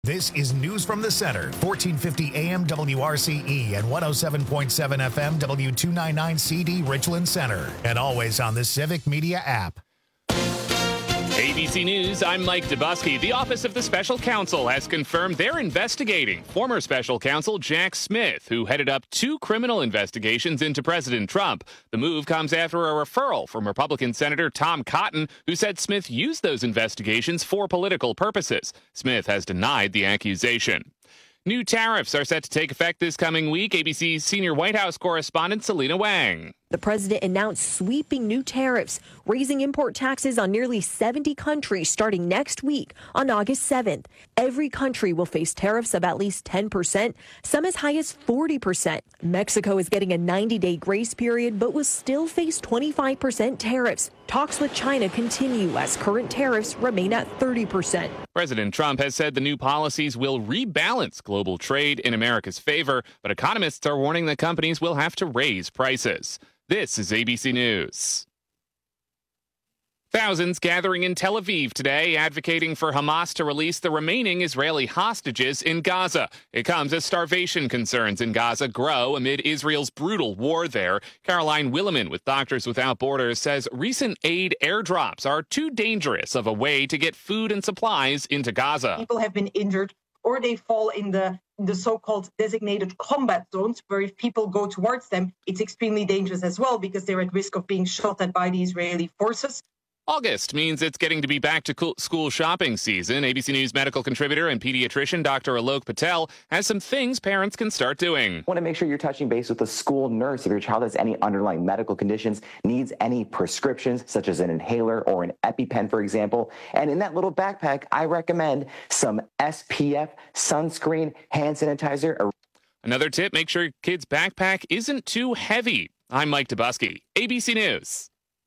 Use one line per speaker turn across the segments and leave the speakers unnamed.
This is News from the Center, 1450 AM WRCE and 107.7 FM W299CD Richland Center, and always on the Civic Media app.
ABC News, I'm Mike Dubusky. The Office of the Special Counsel has confirmed they're investigating former Special Counsel Jack Smith, who headed up 2 criminal investigations into President Trump. The move comes after a referral from Republican Senator Tom Cotton, who said Smith used those investigations for political purposes. Smith has denied the accusation. New tariffs are set to take effect this coming week. ABC's senior White House correspondent Selena Wang.
The president announced sweeping new tariffs, raising import taxes on nearly 70 countries starting next week on August 7th. Every country will face tariffs of at least 10%, some as high as 40%. Mexico is getting a 90-day grace period, but will still face 25% tariffs. Talks with China continue as current tariffs remain at 30%.
President Trump has said the new policies will rebalance global trade in America's favor, but economists are warning that companies will have to raise prices. This is ABC News. Thousands gathering in Tel Aviv today, advocating for Hamas to release the remaining Israeli hostages in Gaza. It comes as starvation concerns in Gaza grow amid Israel's brutal war there. Caroline Willeman with Doctors Without Borders says recent aid airdrops are too dangerous of a way to get food and supplies into Gaza.
People have been injured, or they fall in the so-called designated combat zones, where if people go towards them, it's extremely dangerous as well because they're at risk of being shot at by the Israeli forces.
August means it's getting to be back to school shopping season. ABC News medical contributor and pediatrician Dr. Alok Patel has some things parents can start doing.
Want to make sure you're touching base with the school nurse if your child has any underlying medical conditions, needs any prescriptions, such as an inhaler or an EpiPen, for example. And in that little backpack, I recommend some SPF, sunscreen, hand sanitizer.
Another tip, make sure your kid's backpack isn't too heavy. I'm Mike Dubusky, ABC News.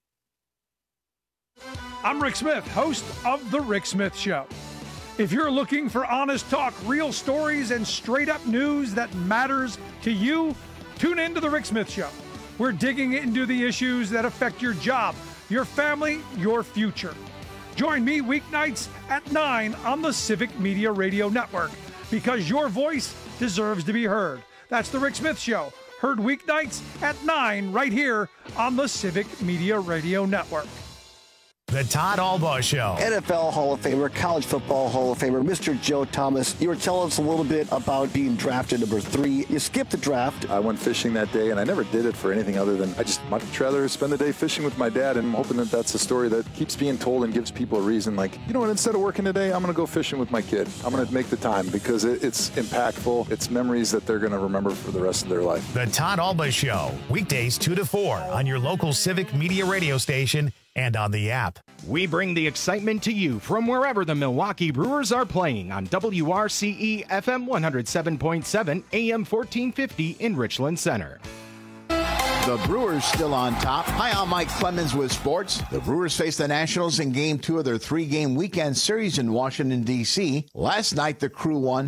I'm Rick Smith, host of The Rick Smith Show. If you're looking for honest talk, real stories, and straight-up news that matters to you, tune in to The Rick Smith Show. We're digging into the issues that affect your job, your family, your future. Join me weeknights at 9 on the Civic Media Radio Network, because your voice deserves to be heard. That's The Rick Smith Show, heard weeknights at 9 right here on the Civic Media Radio Network.
The Todd Albaugh Show.
NFL Hall of Famer, college football Hall of Famer, Mr. Joe Thomas. You were telling us a little bit about being drafted number 3. You skipped the draft.
I went fishing that day, and I never did it for anything other than I just much rather spend the day fishing with my dad, and I'm hoping that that's a story that keeps being told and gives people a reason, like, you know what, instead of working today, I'm going to go fishing with my kid. I'm going to make the time because it's impactful. It's memories that they're going to remember for the rest of their life.
The Todd Albaugh Show, weekdays 2 to 4 on your local Civic Media radio station and on the app.
We bring the excitement to you from wherever the Milwaukee Brewers are playing on WRCE FM 107.7 AM 1450 in Richland Center.
The Brewers still on top. Hi, I'm Mike Clemens with sports. The Brewers face the Nationals in Game 2 of their 3-game weekend series in Washington, D.C. Last night, the Crew won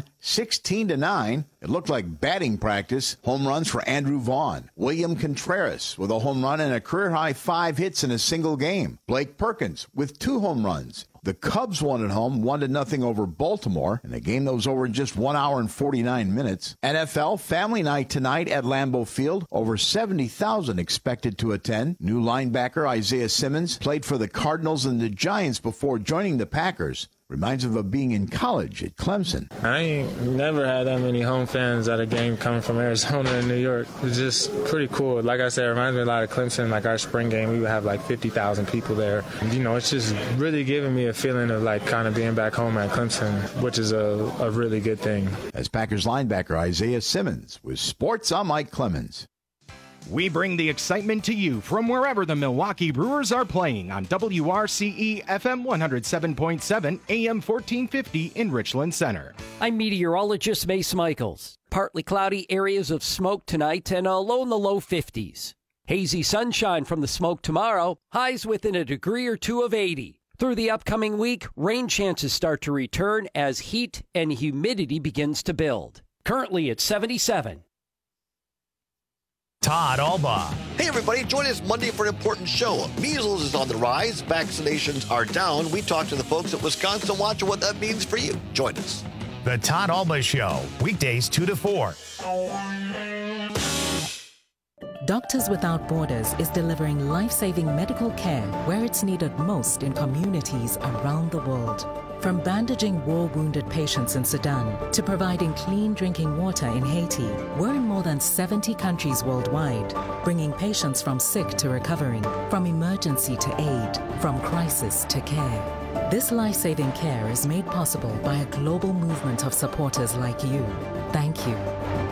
16-9. It looked like batting practice. Home runs for Andrew Vaughn. William Contreras with a home run and a career-high 5 hits in a single game. Blake Perkins with 2 home runs. The Cubs won at home 1-0 over Baltimore in a game that was over in just 1 hour and 49 minutes. NFL Family Night tonight at Lambeau Field. Over 70,000 expected to attend. New linebacker Isaiah Simmons played for the Cardinals and the Giants before joining the Packers. Reminds him of being in college at Clemson.
I ain't never had that many home fans at a game coming from Arizona and New York. It's just pretty cool. Like I said, it reminds me a lot of Clemson. Like our spring game, we would have like 50,000 people there. And, you know, it's just really giving me a feeling of like kind of being back home at Clemson, which is a really good thing.
As Packers linebacker Isaiah Simmons with sports, I'm Mike Clemens.
We bring the excitement to you from wherever the Milwaukee Brewers are playing on WRCE FM 107.7 AM 1450 in Richland Center.
I'm meteorologist Mace Michaels. Partly cloudy areas of smoke tonight and a low in the low 50s. Hazy sunshine from the smoke tomorrow, highs within a degree or 2 of 80. Through the upcoming week, rain chances start to return as heat and humidity begins to build. Currently at 77.
Todd Albaugh.
Hey everybody, join us Monday for an important show. Measles is on the rise, vaccinations are down. We talk to the folks at Wisconsin Watch and what that means for you. Join us.
The Todd Alba Show, weekdays 2 to 4.
Doctors Without Borders is delivering life-saving medical care where it's needed most in communities around the world. From bandaging war-wounded patients in Sudan to providing clean drinking water in Haiti, we're in more than 70 countries worldwide, bringing patients from sick to recovering, from emergency to aid, from crisis to care. This life-saving care is made possible by a global movement of supporters like you. Thank you.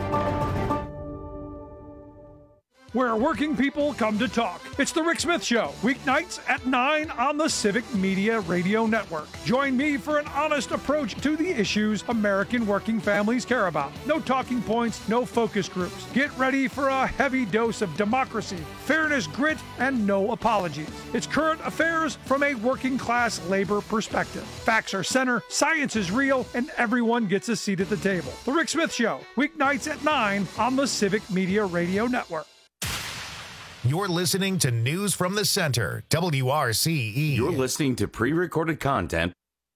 Where working people come to talk. It's the Rick Smith Show, weeknights at 9 on the Civic Media Radio Network. Join me for an honest approach to the issues American working families care about. No talking points, no focus groups. Get ready for a heavy dose of democracy, fairness, grit, and no apologies. It's current affairs from a working class labor perspective. Facts are center, science is real, and everyone gets a seat at the table. The Rick Smith Show, weeknights at 9 on the Civic Media Radio Network.
You're listening to News from the Center, WRCE.
You're listening to pre-recorded content.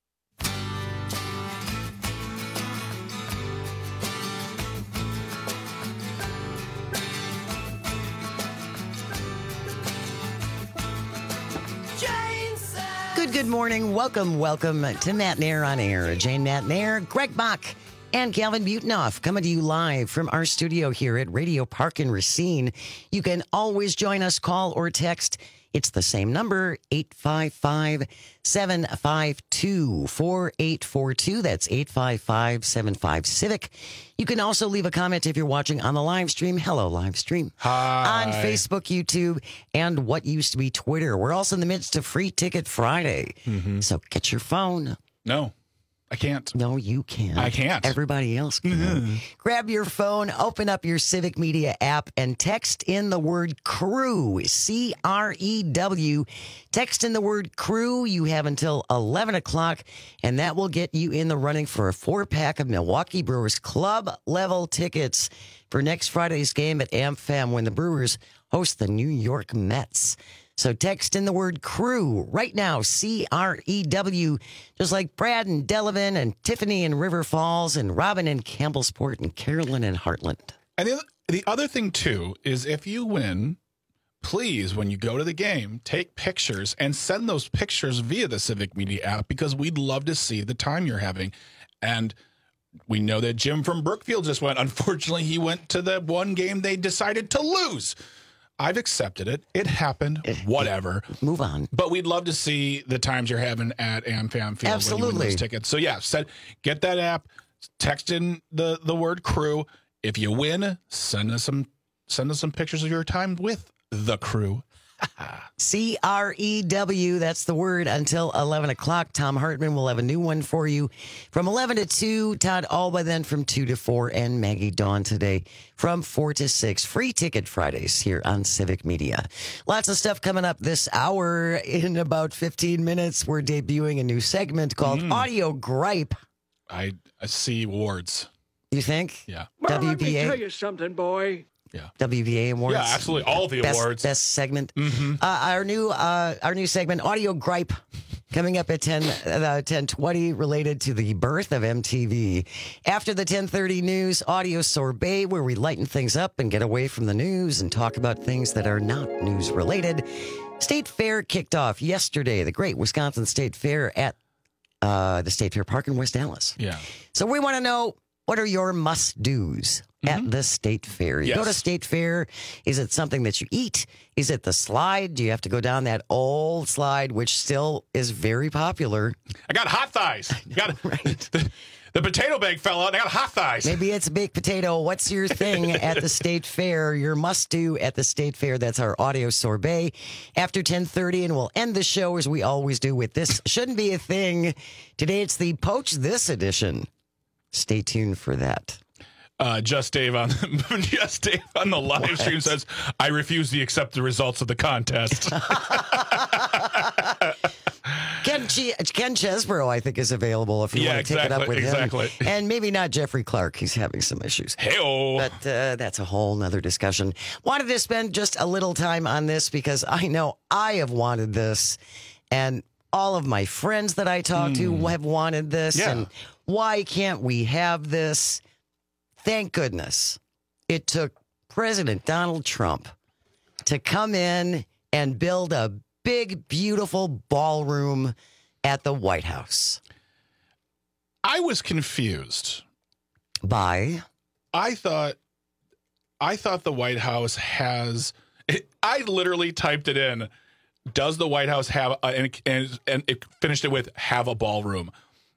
Good morning. Welcome to Matt Nair on Air. Jane Matt Nair, Greg Bach, and Calvin Butenoff coming to you live from our studio here at Radio Park in Racine. You can always join us, call or text. It's the same number, 855-752-4842. That's 855-75-CIVIC. You can also leave a comment if you're watching on the live stream. Hello, live stream.
Hi.
On Facebook, YouTube, and what used to be Twitter. We're also in the midst of Free Ticket Friday. Mm-hmm. So get your phone.
No. I can't.
No, you can't.
I can't.
Everybody else can. Mm-hmm. Grab your phone, open up your Civic Media app, and text in the word CREW, C-R-E-W. Text in the word CREW. You have until 11 o'clock, and that will get you in the running for a 4-pack of Milwaukee Brewers club-level tickets for next Friday's game at AmFam when the Brewers host the New York Mets. So text in the word CREW right now, C-R-E-W, just like Brad and Delavan and Tiffany in River Falls and Robin in Campbellsport and Carolyn in Heartland.
And the other thing, too, is if you win, please, when you go to the game, take pictures and send those pictures via the Civic Media app because we'd love to see the time you're having. And we know that Jim from Brookfield just went. Unfortunately, he went to the one game they decided to lose. I've accepted it. It happened. Whatever.
Move on.
But we'd love to see the times you're having at AmFam Field.
Absolutely.
When you win those tickets. So yeah, get that app. Text in the word CREW. If you win, send us some pictures of your time with the crew.
C-R-E-W, that's the word, until 11 o'clock. Tom Hartman will have a new one for you from 11 to 2. Todd Alba then from 2 to 4. And Maggie Dawn today from 4 to 6. Free Ticket Fridays here on Civic Media. Lots of stuff coming up this hour. In about 15 minutes, we're debuting a new segment called Audio Gripe.
I see awards.
You think?
Yeah.
Well,
WBA.
let me tell you something, boy.
Yeah.
WBA awards.
Yeah, absolutely. All the awards.
Best segment.
Mm-hmm.
Our new segment, Audio Gripe, coming up at 10:20, related to the birth of MTV. After the 10:30 news, Audio Sorbet, where we lighten things up and get away from the news and talk about things that are not news related. State Fair kicked off yesterday, the great Wisconsin State Fair at the State Fair Park in West Dallas.
Yeah.
So we want to know, what are your must-dos at the State Fair? You go to State Fair. Is it something that you eat? Is it the slide? Do you have to go down that old slide, which still is very popular?
I got hot thighs. You got
right.
The potato bag fell out. I got hot thighs.
Maybe it's a baked potato. What's your thing at the State Fair? Your must-do at the State Fair. That's our Audio Sorbet. After 10:30, and we'll end the show as we always do with This Shouldn't Be a Thing. Today it's the Poach This edition. Stay tuned for that.
Just Dave on the live stream says, I refuse to accept the results of the contest.
Ken Chesborough, I think, is available if you want to take it up with him. And maybe not Jeffrey Clark. He's having some issues.
Hey-o.
But that's a whole nother discussion. Wanted to spend just a little time on this because I know I have wanted this. And all of my friends that I talk to have wanted this.
Yeah.
And why can't we have this? Thank goodness it took President Donald Trump to come in and build a big, beautiful ballroom at the White House.
I was confused.
By?
I thought the White House has. I literally typed it in. Does the White House have and it finished it with have a ballroom?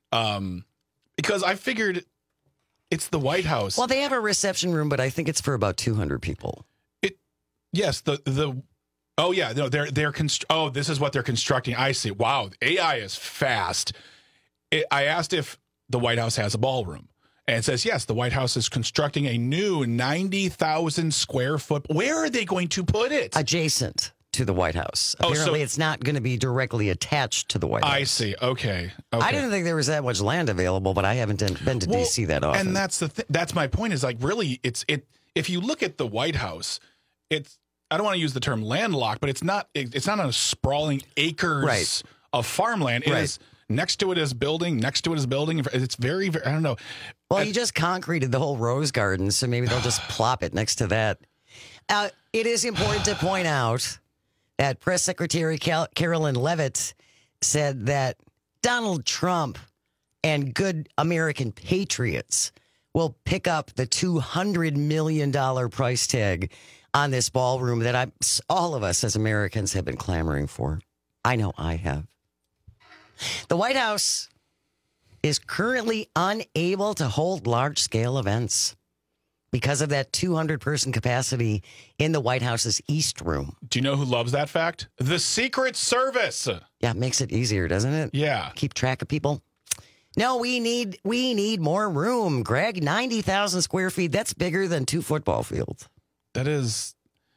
Because I figured it's the White House.
Well, they have a reception room, but I think it's for about 200 people.
Yes, oh yeah, no, this is what they're constructing. I see. Wow, AI is fast. I asked if the White House has a ballroom, and it says yes. The White House is constructing a new 90,000 square foot. Where are they going to put it?
Adjacent to the White House. Apparently, it's not going to be directly attached to the White House.
I see. Okay.
I didn't think there was that much land available, but I haven't been to D.C. that often.
And that's that's my point. Is like really, if you look at the White House, I don't want to use the term landlocked, but it's not on a sprawling acres of farmland. It is next to it is building. Next to it is building. It's very, very, I don't know.
Well, you just concreted the whole Rose Garden, so maybe they'll just plop it next to that. It is important to point out that Press Secretary Carolyn Leavitt said that Donald Trump and good American patriots will pick up the $200 million price tag on this ballroom that all of us as Americans have been clamoring for. I know I have. The White House is currently unable to hold large-scale events because of that 200-person capacity in the White House's East Room.
Do you know who loves that fact? The Secret Service.
Yeah, it makes it easier, doesn't it?
Yeah.
Keep track of people. No, we need more room, Greg. 90,000 square feet. That's bigger than 2 football fields.
This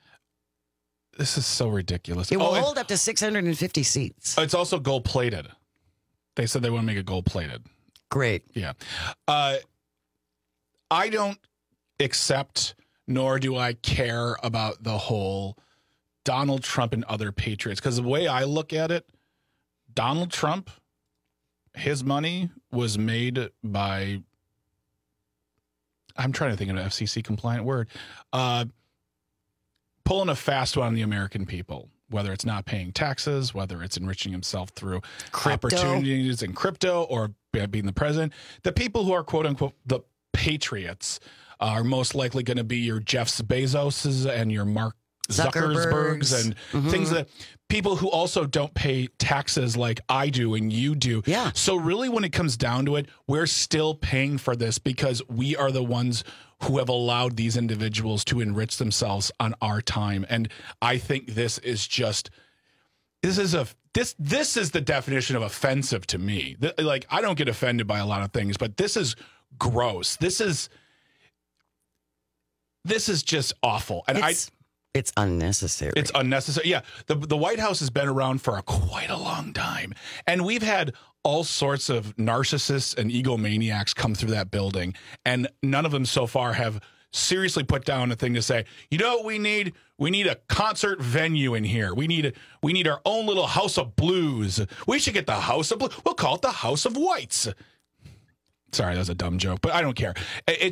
is so ridiculous.
It will hold up to 650 seats.
It's also gold plated. They said they want to make it gold plated.
Great.
Yeah. I don't accept, nor do I care about the whole Donald Trump and other patriots. Because the way I look at it, Donald Trump, his money was made by, I'm trying to think of an FCC compliant word, pulling a fast one on the American people, whether it's not paying taxes, whether it's enriching himself through opportunities in crypto or being the president. The people who are, quote unquote, the patriots are most likely going to be your Jeff Bezoses and your Mark Zuckerbergs and things that people who also don't pay taxes like I do and you do.
Yeah.
So really, when it comes down to it, we're still paying for this because we are the ones who have allowed these individuals to enrich themselves on our time. And I think this is the definition of offensive to me. Like, I don't get offended by a lot of things, but this is gross. This is just awful. And
it's unnecessary.
It's unnecessary. Yeah. The White House has been around for quite a long time. And we've had all sorts of narcissists and egomaniacs come through that building. And none of them so far have seriously put down a thing to say, you know what we need? We need a concert venue in here. We need our own little House of Blues. We should get the House of Blues. We'll call it the House of Whites. Sorry, that was a dumb joke, but I don't care. And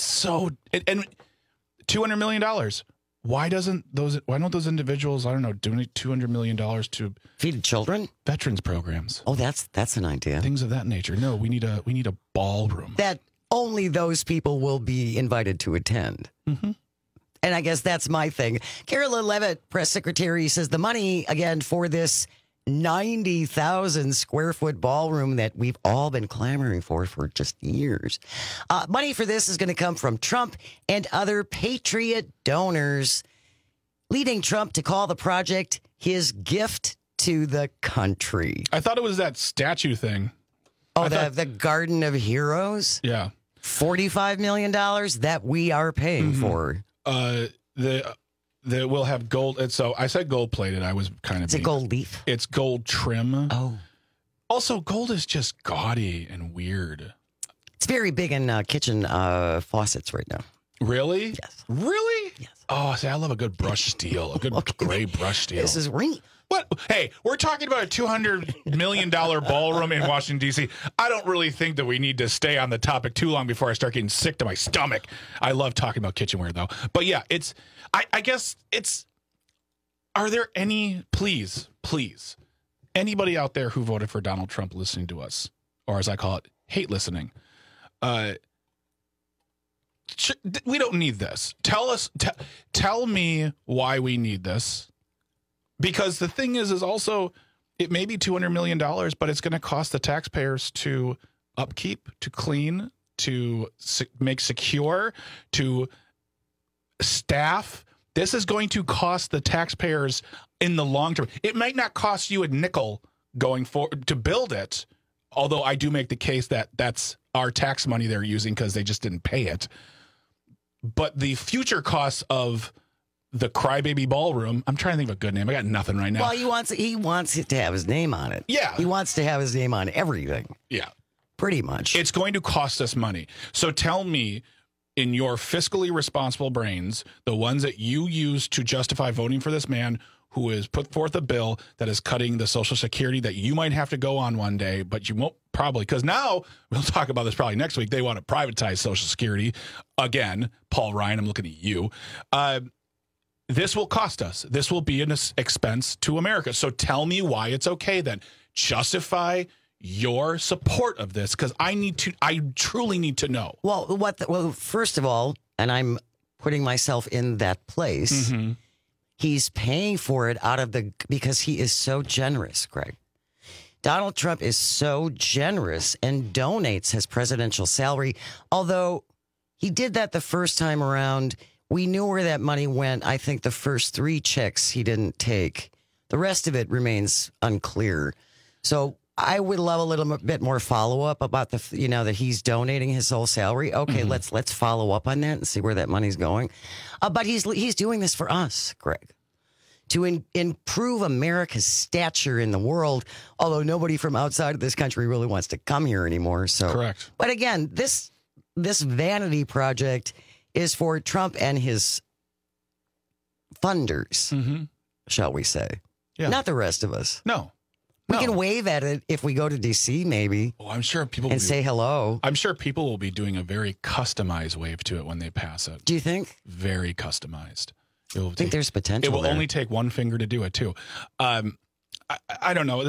$200 million. Why don't those individuals, I don't know, donate $200 million to
feed children,
veterans programs?
Oh, that's an idea.
Things of that nature. No, we need a ballroom
that only those people will be invited to attend.
Mm-hmm.
And I guess that's my thing. Carolyn Leavitt, press secretary, says the money again for this 90,000 square foot ballroom that we've all been clamoring for just years. Money for this is going to come from Trump and other patriot donors, leading Trump to call the project his gift to the country.
I thought it was that statue thing.
Oh, the Garden of Heroes?
Yeah.
$45 million that we are paying for.
We'll have gold. So I said gold plated. I was kind of.
Is it gold leaf?
It's gold trim.
Oh.
Also, gold is just gaudy and weird.
It's very big in kitchen faucets right now.
Really?
Yes.
Really?
Yes.
Oh, see, I love a good brush steel, a good gray brush steel.
This is ring.
What? Hey, we're talking about a $200 million ballroom in Washington, D.C. I don't really think that we need to stay on the topic too long before I start getting sick to my stomach. I love talking about kitchenware, though. But yeah, I guess it's, are there any, please, anybody out there who voted for Donald Trump listening to us, or as I call it, hate listening, we don't need this. Tell me why we need this. Because the thing is also, it may be $200 million, but it's going to cost the taxpayers to upkeep, to clean, to make secure, to staff. This is going to cost the taxpayers in the long term. It might not cost you a nickel going forward to build it, although I do make the case that that's our tax money they're using because they just didn't pay it. But the future costs of the Crybaby Ballroom, I'm trying to think of a good name. I got nothing right now.
Well, he wants it to have his name on it.
Yeah.
He wants to have his name on everything.
Yeah.
Pretty much.
It's going to cost us money. So tell me, in your fiscally responsible brains, the ones that you use to justify voting for this man who has put forth a bill that is cutting the Social Security that you might have to go on one day, but you won't probably, because now, we'll talk about this probably next week, they want to privatize Social Security. Again, Paul Ryan, I'm looking at you. This will cost us. This will be an expense to America. So tell me why it's okay then. Justify your support of this, because I truly need to know.
Well, first of all, and I'm putting myself in that place, he's paying for it because he is so generous, Greg. Donald Trump is so generous and donates his presidential salary, although he did that the first time around. We knew where that money went. I think the first 3 checks he didn't take. The rest of it remains unclear. So I would love a little bit more follow-up about that he's donating his whole salary. Okay, let's follow up on that and see where that money's going. But he's doing this for us, Greg, to improve America's stature in the world, although nobody from outside of this country really wants to come here anymore. So
correct.
But again, this vanity project is for Trump and his funders, shall we say.
Yeah.
Not the rest of us.
No.
We can wave at it if we go to D.C., maybe.
Oh, I'm sure people
and say hello.
I'm sure people will be doing a very customized wave to it when they pass it.
Do you think?
Very customized.
I think there's potential.
It will only take one finger to do it, too. I don't know.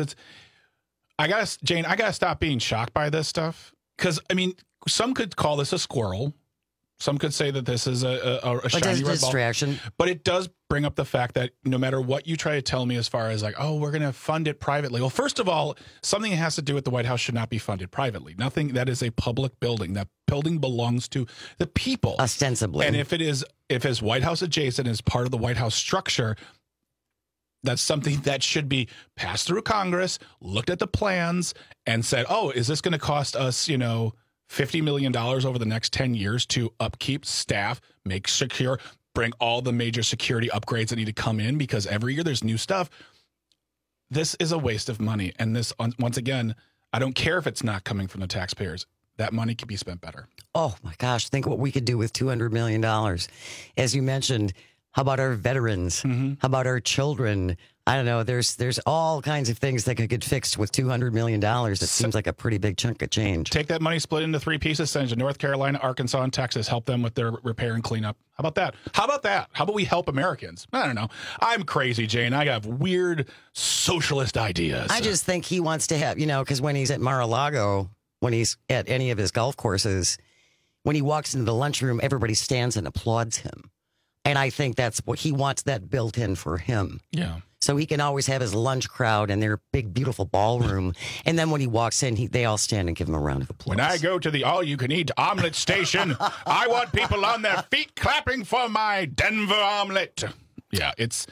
Jane, I got to stop being shocked by this stuff. Because, I mean, some could call this a squirrel. Some could say that this is a shiny red
distraction.
Ball. But it does bring up the fact that no matter what you try to tell me as far as like, oh, we're going to fund it privately. Well, first of all, something that has to do with the White House should not be funded privately. Nothing that is a public building. That building belongs to the people.
Ostensibly.
And if it's White House adjacent as part of the White House structure, that's something that should be passed through Congress, looked at the plans, and said, oh, is this going to cost us, $50 million over the next 10 years to upkeep, staff, make secure, bring all the major security upgrades that need to come in because every year there's new stuff. This is a waste of money. And this, once again, I don't care if it's not coming from the taxpayers. That money could be spent better.
Oh, my gosh. Think what we could do with $200 million. As you mentioned, how about our veterans? How about our children? I don't know. There's all kinds of things that could get fixed with $200 million. It seems like a pretty big chunk of change.
Take that money, split it into 3 pieces, send it to North Carolina, Arkansas, and Texas. Help them with their repair and cleanup. How about that? How about we help Americans? I don't know. I'm crazy, Jane. I have weird socialist ideas.
I just think he wants to have, because when he's at Mar-a-Lago, when he's at any of his golf courses, when he walks into the lunchroom, everybody stands and applauds him. And I think that's what he wants that built in for him.
Yeah.
So he can always have his lunch crowd in their big, beautiful ballroom. And then when he walks in, they all stand and give him a round of applause.
When I go to the all-you-can-eat omelet station, I want people on their feet clapping for my Denver omelet. Yeah, it's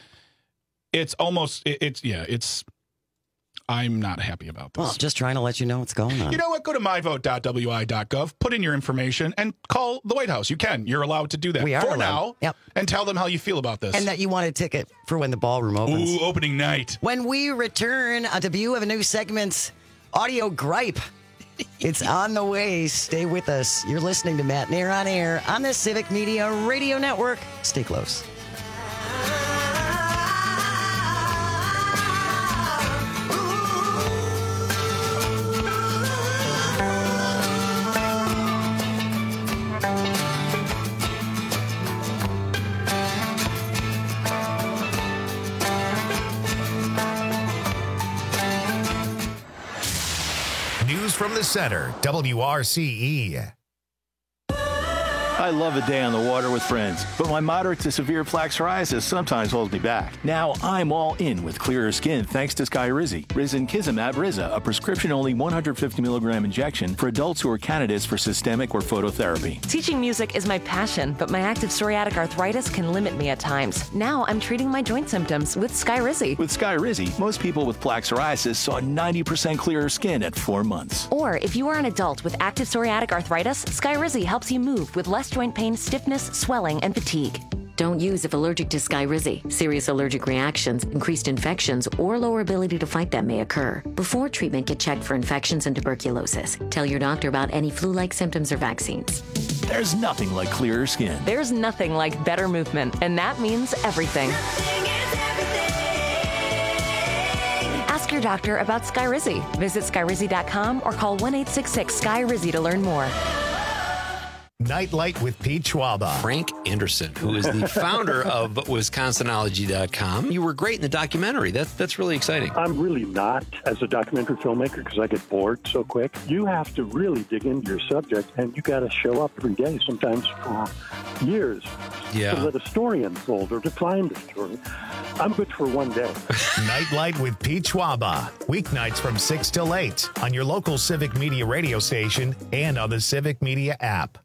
I'm not happy about this.
Well, just trying to let you know what's going on.
You know what? Go to myvote.wi.gov, put in your information, and call the White House. You can. You're allowed to do that
we are
for
allowed.
now.
Yep.
And tell them how you feel about this.
And that you want a ticket for when the ballroom opens.
Ooh, opening night.
When we return, a debut of a new segment, Audio Gripe. It's on the way. Stay with us. You're listening to Matt Nair on Air on the Civic Media Radio Network. Stay close.
News from the center, WRCE.
I love a day on the water with friends, but my moderate to severe plaque psoriasis sometimes holds me back. Now I'm all in with clearer skin thanks to Skyrizi. Risankizumab Riza, a prescription-only 150 milligram injection for adults who are candidates for systemic or phototherapy.
Teaching music is my passion, but my active psoriatic arthritis can limit me at times. Now I'm treating my joint symptoms with Skyrizi.
With Skyrizi, most people with plaque psoriasis saw 90% clearer skin at 4 months.
Or if you are an adult with active psoriatic arthritis, Skyrizi helps you move with less joint pain, stiffness, swelling, and fatigue.
Don't use if allergic to Skyrizi. Serious allergic reactions, increased infections, or lower ability to fight them may occur. Before treatment, get checked for infections and tuberculosis. Tell your doctor about any flu-like symptoms or vaccines.
There's nothing like clearer skin.
There's nothing like better movement, and that means everything. Ask your doctor about Skyrizi. Visit Skyrizi.com or call 1-866-SKY-RIZZI to learn more.
Nightlight with Pete Schwaba.
Frank Anderson, who is the founder of Wisconsinology.com. You were great in the documentary. That's really exciting.
I'm really not as a documentary filmmaker because I get bored so quick. You have to really dig into your subject, and you got to show up every day, sometimes for years, to let a story unfold or to find a story. I'm good for one day.
Nightlight with Pete Schwaba. Weeknights from 6 till 8 on your local Civic Media radio station and on the Civic Media app.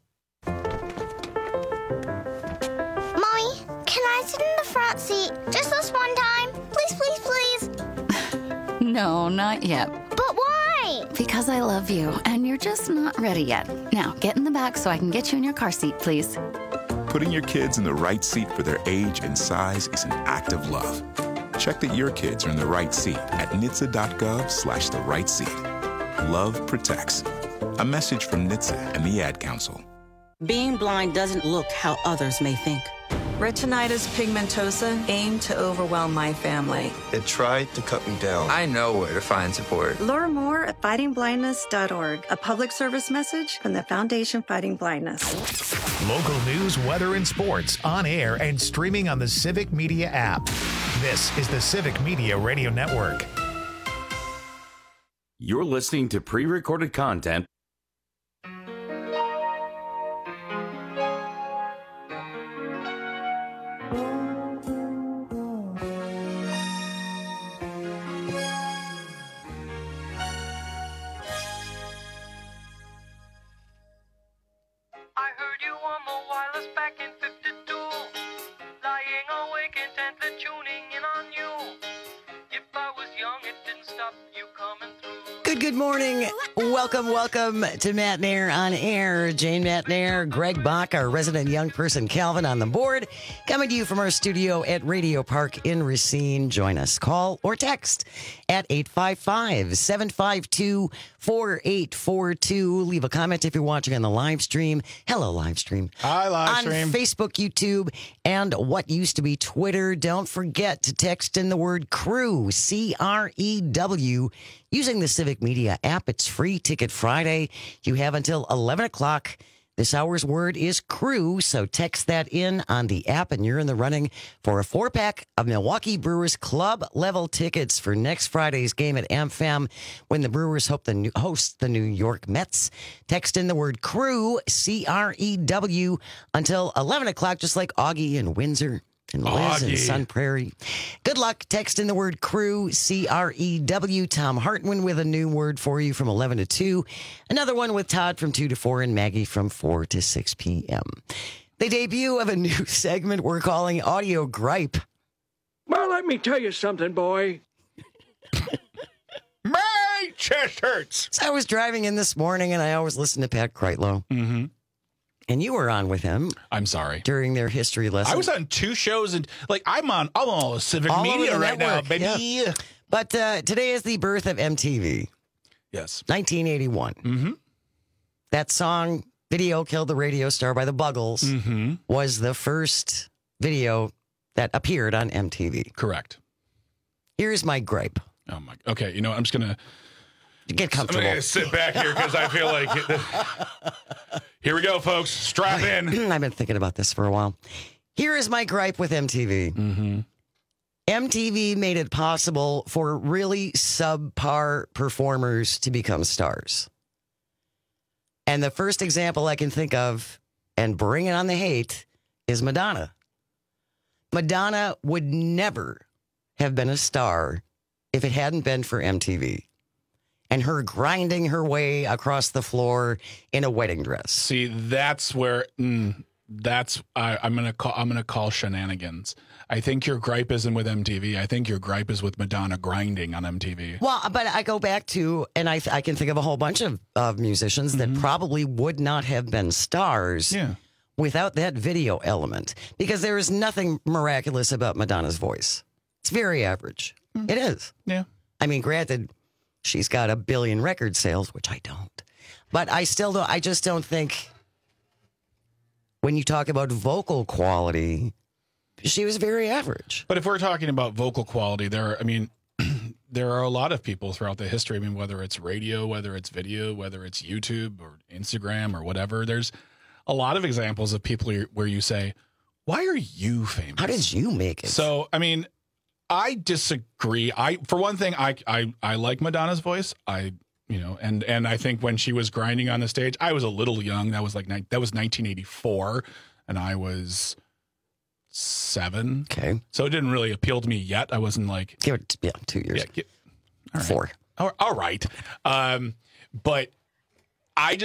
Mommy, can I sit in the front seat just this one time? Please, please, please.
No, not yet.
But why?
Because I love you, and you're just not ready yet. Now, get in the back so I can get you in your car seat, please.
Putting your kids in the right seat for their age and size is an act of love. Check that your kids are in the right seat at NHTSA.gov/the right seat. Love protects. A message from NHTSA and the Ad Council.
Being blind doesn't look how others may think.
Retinitis pigmentosa aimed to overwhelm my family.
It tried to cut me down. I know where to find support.
Learn more at fightingblindness.org, a public service message from the Foundation Fighting Blindness.
Local news, weather, and sports on air and streaming on the Civic Media app. This is the Civic Media Radio Network.
You're listening to pre-recorded content.
Good morning. Welcome to Matt Nair on air. Jane Matt Nair, Greg Bach, our resident young person, Calvin on the board. Coming to you from our studio at Radio Park in Racine. Join us. Call or text at 855-752-4842. Leave a comment if you're watching on the live stream. Hello, live stream.
Hi, live
on
stream.
On Facebook, YouTube, and what used to be Twitter. Don't forget to text in the word CREW, C-R-E-W, using the Civic Media app. It's free. Ticket Friday. You have until 11 o'clock. This hour's word is CREW, so text that in on the app, and you're in the running for a 4-pack of Milwaukee Brewers club-level tickets for next Friday's game at AmFam when the Brewers host the New York Mets. Text in the word CREW, C-R-E-W, until 11 o'clock, just like Augie and Windsor. And Liz and Sun Prairie. Good luck. Text in the word CREW, C-R-E-W. Tom Hartman with a new word for you from 11 to 2. Another one with Todd from 2 to 4 and Maggie from 4 to 6 p.m. The debut of a new segment we're calling Audio Gripe.
Well, let me tell you something, boy.
My chest hurts.
So I was driving in this morning, and I always listen to Pat Kreitlow.
Mm-hmm.
And you were on with him.
I'm sorry.
During their history lesson.
I was on 2 shows, and I'm on all Civic Media right now, baby.
Yeah. But today is the birth of MTV.
Yes.
1981.
Mm-hmm.
That song, Video Killed the Radio Star by the Buggles, was the first video that appeared on MTV.
Correct.
Here's my gripe.
Oh, my. Okay, I'm just going to
Get comfortable.
I'm going to sit back here because I feel like here we go, folks. Strap in.
I've been thinking about this for a while. Here is my gripe with MTV.
Mm-hmm.
MTV made it possible for really subpar performers to become stars. And the first example I can think of, and bring it on the hate, is Madonna. Madonna would never have been a star if it hadn't been for MTV. And her grinding her way across the floor in a wedding dress.
See, that's where I'm gonna call shenanigans. I think your gripe isn't with MTV. I think your gripe is with Madonna grinding on MTV.
Well, but I go back to, and I can think of a whole bunch of musicians that probably would not have been stars without that video element, because there is nothing miraculous about Madonna's voice. It's very average. It is.
Yeah.
I mean, granted, she's got 1 billion record sales, which I don't. But I just don't think, when you talk about vocal quality, she was very average.
But if we're talking about vocal quality, there are a lot of people throughout the history. I mean, whether it's radio, whether it's video, whether it's YouTube or Instagram or whatever, there's a lot of examples of people where you say, why are you famous?
How did you make it?
So, I mean, I disagree. For one thing, I like Madonna's voice. And I think when she was grinding on the stage, I was a little young. That was 1984, and I was 7.
Okay.
So it didn't really appeal to me yet. I wasn't like...
Give it 2 years.
Yeah, all right.
4.
All right. But I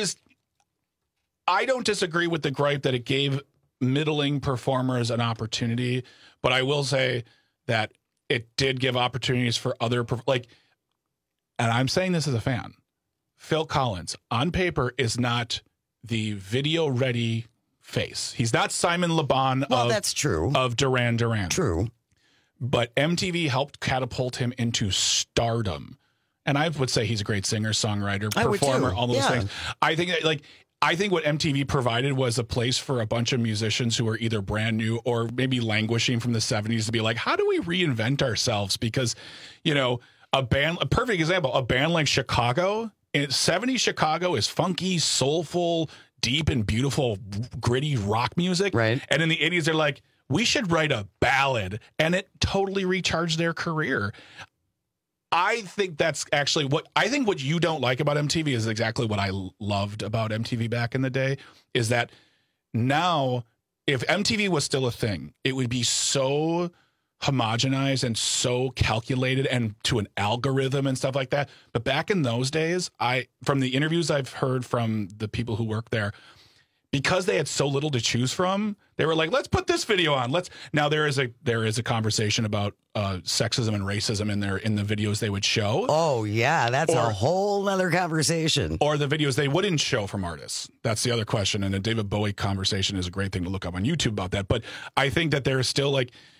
don't disagree with the gripe that it gave middling performers an opportunity, but I will say that it did give opportunities for other... and I'm saying this as a fan, Phil Collins, on paper, is not the video-ready face. He's not Simon Le Bon
that's true.
Of Duran Duran.
True.
But MTV helped catapult him into stardom. And I would say he's a great singer, songwriter, performer, all those things. I think what MTV provided was a place for a bunch of musicians who were either brand new or maybe languishing from the 70s to be like, how do we reinvent ourselves? Because, a perfect example, a band like Chicago, in 70s Chicago is funky, soulful, deep and beautiful, gritty rock music.
Right.
And in the 80s, they're like, we should write a ballad. And it totally recharged their career. I think that's actually what you don't like about MTV is exactly what I loved about MTV back in the day, is that now, if MTV was still a thing, it would be so homogenized and so calculated and to an algorithm and stuff like that. But back in those days, from the interviews I've heard from the people who work there, because they had so little to choose from, they were like, let's put this video on. Now there is a conversation about sexism and racism in the videos they would show.
Oh yeah, that's a whole other conversation.
Or the videos they wouldn't show from artists. That's the other question. And the David Bowie conversation is a great thing to look up on YouTube about that. But I think that there is still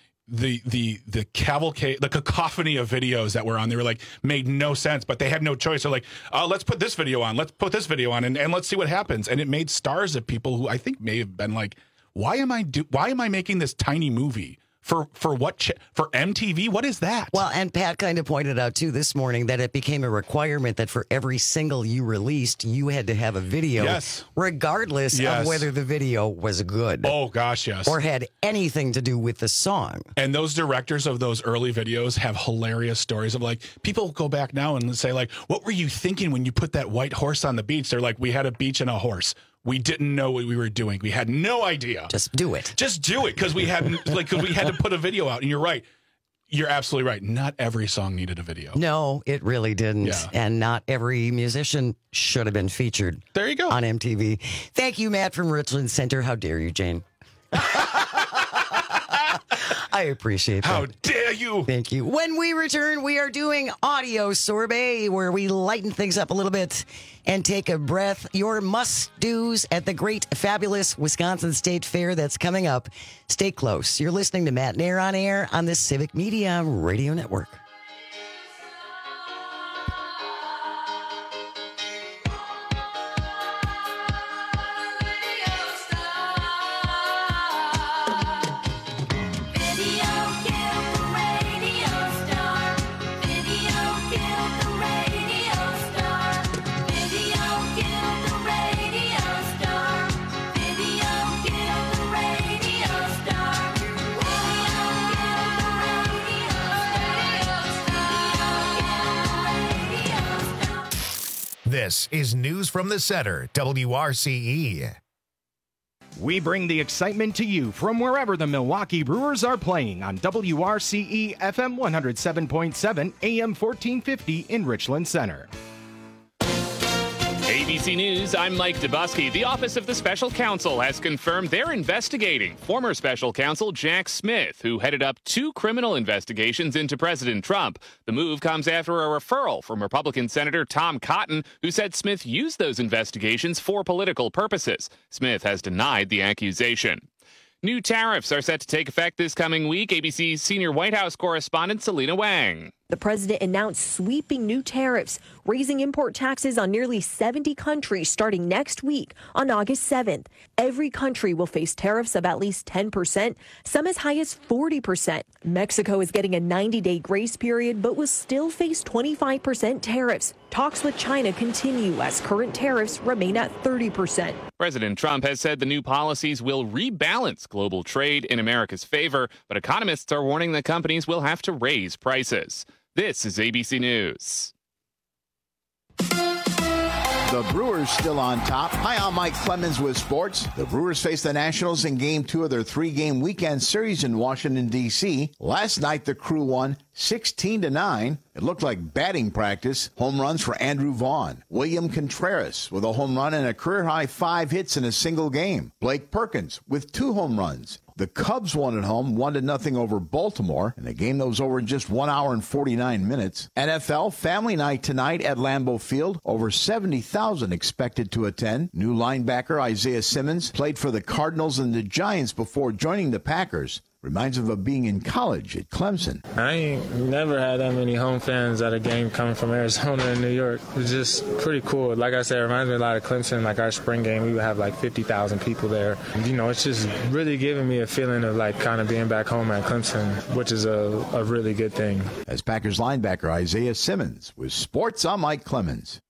the cavalcade, the cacophony of videos that were on, they were like, made no sense, but they had no choice. They're like, let's put this video on, and let's see what happens. And it made stars of people who I think may have been like, why am I making this tiny movie? For what? For MTV? What is that?
Well, and Pat kind of pointed out, too, this morning that it became a requirement that for every single you released, you had to have a video, regardless of whether the video was good.
Oh, gosh, yes.
Or had anything to do with the song.
And those directors of those early videos have hilarious stories of, like, people go back now and say, like, what were you thinking when you put that white horse on the beach? They're like, we had a beach and a horse. We didn't know what we were doing. We had no idea.
Just do it.
Just do it, because we had to put a video out. And you're right. You're absolutely right. Not every song needed a video.
No, it really didn't.
Yeah.
And not every musician should have been featured.
There you go.
On MTV. Thank you, Matt from Richland Center. How dare you, Jane? I appreciate that.
How dare you?
Thank you. When we return, we are doing Audio Sorbet, where we lighten things up a little bit and take a breath. Your must-dos at the great, fabulous Wisconsin State Fair that's coming up. Stay close. You're listening to Matt Nair on Air on the Civic Media Radio Network.
This is News from the Center, WRCE.
We bring the excitement to you from wherever the Milwaukee Brewers are playing on WRCE FM 107.7 AM 1450 in Richland Center.
ABC News, I'm Mike Dubusky. The Office of the Special Counsel has confirmed they're investigating former Special Counsel Jack Smith, who headed up 2 criminal investigations into President Trump. The move comes after a referral from Republican Senator Tom Cotton, who said Smith used those investigations for political purposes. Smith has denied the accusation. New tariffs are set to take effect this coming week. ABC's senior White House correspondent Selena Wang.
The president announced sweeping new tariffs, raising import taxes on nearly 70 countries starting next week on August 7th. Every country will face tariffs of at least 10%, some as high as 40%. Mexico is getting a 90-day grace period, but will still face 25% tariffs. Talks with China continue as current tariffs remain at 30%.
President Trump has said the new policies will rebalance global trade in America's favor, but economists are warning that companies will have to raise prices. This is ABC News.
The Brewers still on top. Hi, I'm Mike Clemens with sports. The Brewers face the Nationals in Game 2 of their 3-game weekend series in Washington, D.C. Last night, the Crew won 16-9. It looked like batting practice. Home runs for Andrew Vaughn. William Contreras with a home run and a career-high 5 hits in a single game. Blake Perkins with 2 home runs. The Cubs won at home 1-0 over Baltimore in a game that was over in just 1 hour and 49 minutes. NFL Family Night tonight at Lambeau Field. Over 70,000 expected to attend. New linebacker Isaiah Simmons played for the Cardinals and the Giants before joining the Packers. Reminds him of being in college at Clemson.
I ain't never had that many home fans at a game coming from Arizona and New York. It's just pretty cool. Like I said, it reminds me a lot of Clemson. Like our spring game, we would have like 50,000 people there. You know, it's just really giving me a feeling of like kind of being back home at Clemson, which is a really good thing.
As Packers linebacker Isaiah Simmons with Sports, I'm Mike Clemens.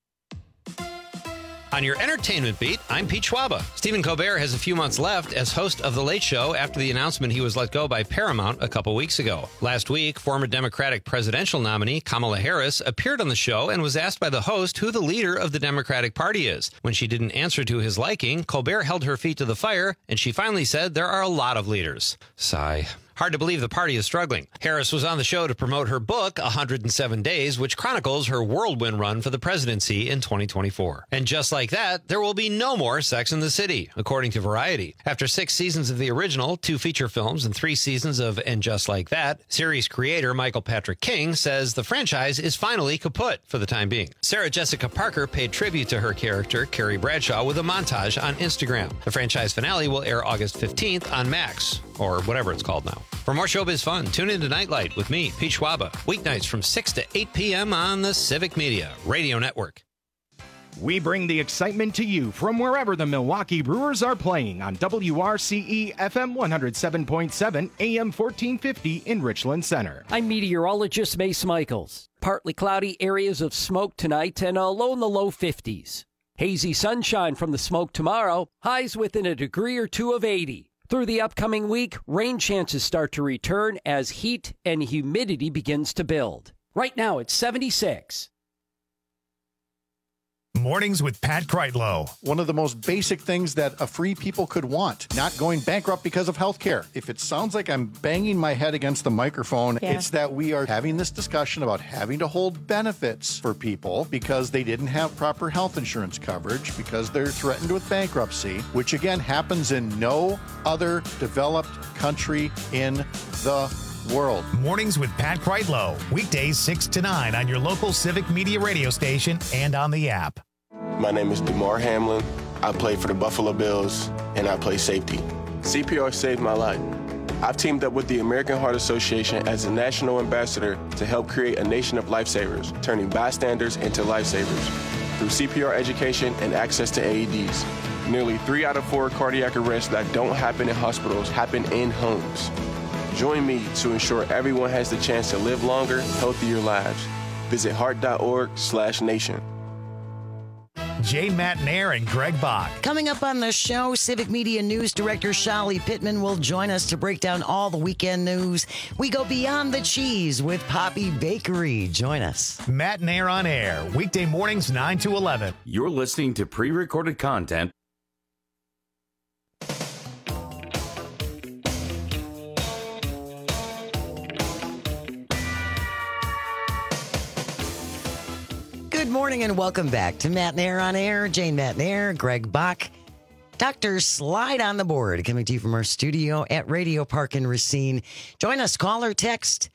On your entertainment beat, I'm Pete Schwaba. Stephen Colbert has a few months left as host of The Late Show after the announcement he was let go by Paramount a couple weeks ago. Last week, former Democratic presidential nominee Kamala Harris appeared on the show and was asked by the host who the leader of the Democratic Party is. When she didn't answer to his liking, Colbert held her feet to the fire, and she finally said there are a lot of leaders. Sigh. Hard to believe the party is struggling. Harris was on the show to promote her book, 107 Days, which chronicles her whirlwind run for the presidency in 2024. And just like that, there will be no more Sex and the City, according to Variety. After 6 seasons of the original, 2 feature films, and 3 seasons of And Just Like That, series creator Michael Patrick King says the franchise is finally kaput for the time being. Sarah Jessica Parker paid tribute to her character, Carrie Bradshaw, with a montage on Instagram. The franchise finale will air August 15th on Max, or whatever it's called now. For more showbiz fun, tune in to Nightlight with me, Pete Schwaba, weeknights from 6 to 8 p.m. on the Civic Media Radio Network.
We bring the excitement to you from wherever the Milwaukee Brewers are playing on WRCE FM 107.7 AM 1450 in Richland Center.
I'm meteorologist Mace Michaels. Partly cloudy areas of smoke tonight and a low in the low 50s. Hazy sunshine from the smoke tomorrow, highs within a degree or 2 of 80. Through the upcoming week, rain chances start to return as heat and humidity begins to build. Right now, it's 76.
Mornings with Pat Kreitlow.
One of the most basic things that a free people could want, not going bankrupt because of health care. If it sounds like I'm banging my head against the microphone, it's that we are having this discussion about having to hold benefits for people because they didn't have proper health insurance coverage, because they're threatened with bankruptcy, which again happens in no other developed country in the world.
Mornings with Pat Kreitlow. Weekdays 6 to 9 on your local Civic Media radio station and on the app.
My name is DeMar Hamlin. I play for the Buffalo Bills, and I play safety. CPR saved my life. I've teamed up with the American Heart Association as a national ambassador to help create a nation of lifesavers, turning bystanders into lifesavers through CPR education and access to AEDs. Nearly 3 out of 4 cardiac arrests that don't happen in hospitals happen in homes. Join me to ensure everyone has the chance to live longer, healthier lives. Visit heart.org/nation.
Jane Matnair and Greg Bach.
Coming up on the show, Civic Media News Director Shali Pittman will join us to break down all the weekend news. We go beyond the cheese with Poppy Bakery. Join us.
Matnair on air, weekday mornings 9 to 11.
You're listening to pre-recorded content.
Good morning and welcome back to Matnair on Air. Jane Matnair, Greg Bach, Dr. Slide on the board, coming to you from our studio at Radio Park in Racine. Join us, call or text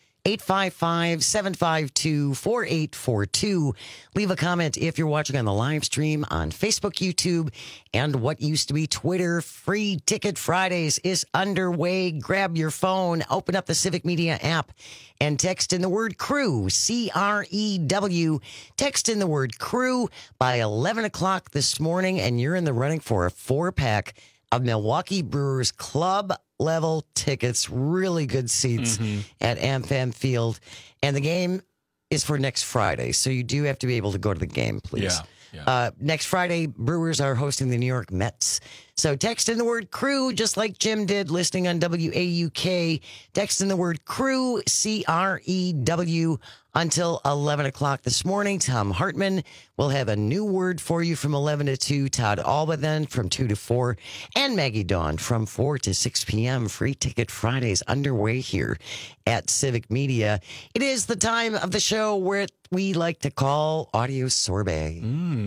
855-752-4842. Leave a comment if you're watching on the live stream on Facebook, YouTube, and what used to be Twitter. Free Ticket Fridays is underway. Grab your phone, open up the Civic Media app, and text in the word CREW, C-R-E-W. Text in the word CREW by 11 o'clock this morning, and you're in the running for a 4-pack of Milwaukee Brewers Club level tickets. Really good seats at AmFam Field. And the game is for next Friday, so you do have to be able to go to the game, please. Next Friday, Brewers are hosting the New York Mets. So text in the word CREW, just like Jim did, listening on WAUK. Text in the word CREW, C-R-E-W, until 11 o'clock this morning. Tom Hartman will have a new word for you from 11 to 2. Todd Alba then from 2 to 4. And Maggie Dawn from 4 to 6 p.m. Free Ticket Fridays underway here at Civic Media. It is the time of the show where we like to call Audio Sorbet.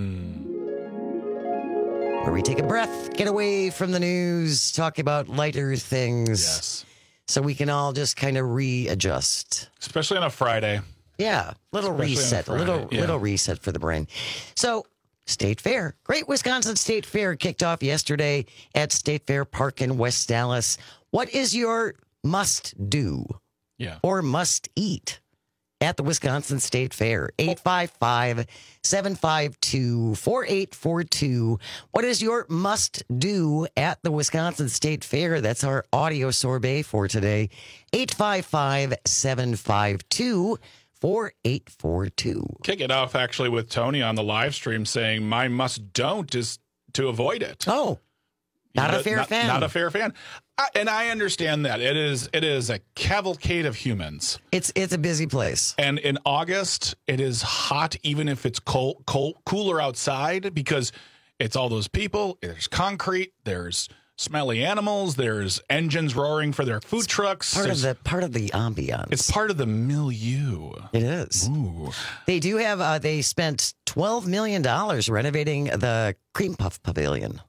Where we take a breath, get away from the news, talk about lighter things.
Yes.
So we can all just kind of readjust.
Especially on a Friday.
Yeah, little reset, little reset for the brain. So, State Fair, Great Wisconsin State Fair kicked off yesterday at State Fair Park in West Dallas. What is your must do or must eat at the Wisconsin State Fair? 855-752-4842. What is your must do at the Wisconsin State Fair? That's our audio sorbet for today. 855-752-4842. 4842.
Kick it off actually with Tony on the live stream saying my must don't is to avoid it.
Oh, not a fair fan.
Not a fair fan. And I understand that. It is a cavalcade of humans.
It's a busy place.
And in August, it is hot even if it's cooler outside because it's all those people. There's concrete. There's smelly animals. There's engines roaring for their food trucks.
Part of the ambiance.
It's part of the milieu.
It is.
Ooh.
They do have. They spent $12 million renovating the Cream Puff Pavilion.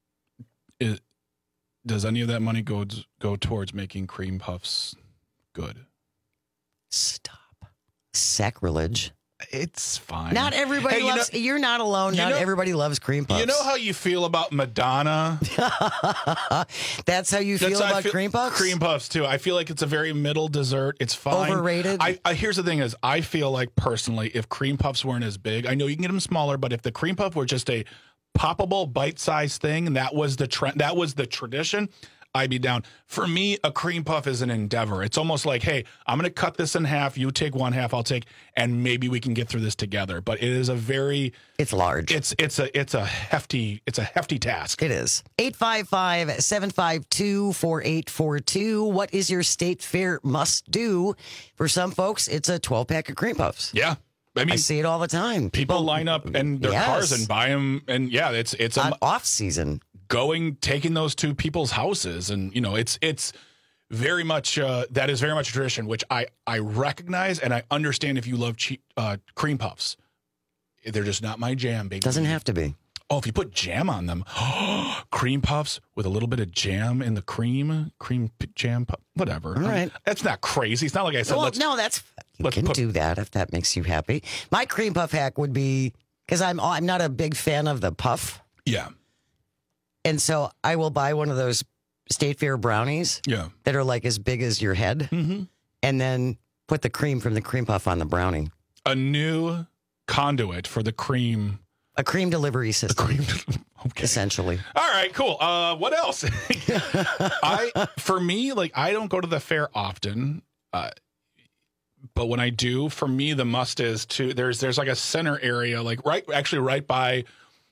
Does any of that money go towards making cream puffs good?
Stop. Sacrilege.
It's fine.
Not everybody loves. You're not alone. Not everybody loves cream puffs.
You know how you feel about Madonna?
That's how you feel about cream puffs?
Cream puffs, too. I feel like it's a very middle dessert. It's fine.
Overrated?
Here's the thing is, I feel like, personally, if cream puffs weren't as big, I know you can get them smaller, but if the cream puff were just a poppable, bite-sized thing, and that was the trend, that was the tradition, I'd be down. For me, a cream puff is an endeavor. It's almost like, hey, I'm going to cut this in half. You take one half, I'll take, and maybe we can get through this together. But it is
it's large.
It's a hefty task.
It is. 855-752-4842. What is your State Fair must do? For some folks, it's a 12-pack of cream puffs.
Yeah. I mean,
I see it all the time.
People line up in their cars and buy them, and it's
an off season.
Taking those to people's houses, and it's very much that is very much a tradition, which I recognize and I understand. If you love cream puffs, they're just not my jam, baby.
Doesn't have to be.
Oh, if you put jam on them, cream puffs with a little bit of jam in the cream jam, whatever.
All right.
That's not crazy. It's not like I said.
Well, no, you can do that if that makes you happy. My cream puff hack would be, because I'm not a big fan of the puff.
Yeah.
And so I will buy one of those State Fair brownies.
Yeah.
That are like as big as your head.
Mm-hmm.
And then put the cream from the cream puff on the brownie.
A new conduit for the cream.
A cream delivery system.
Okay.
Essentially.
All right, cool. What else? For me, I don't go to the fair often. But when I do, for me, the must is there's like a center area, right by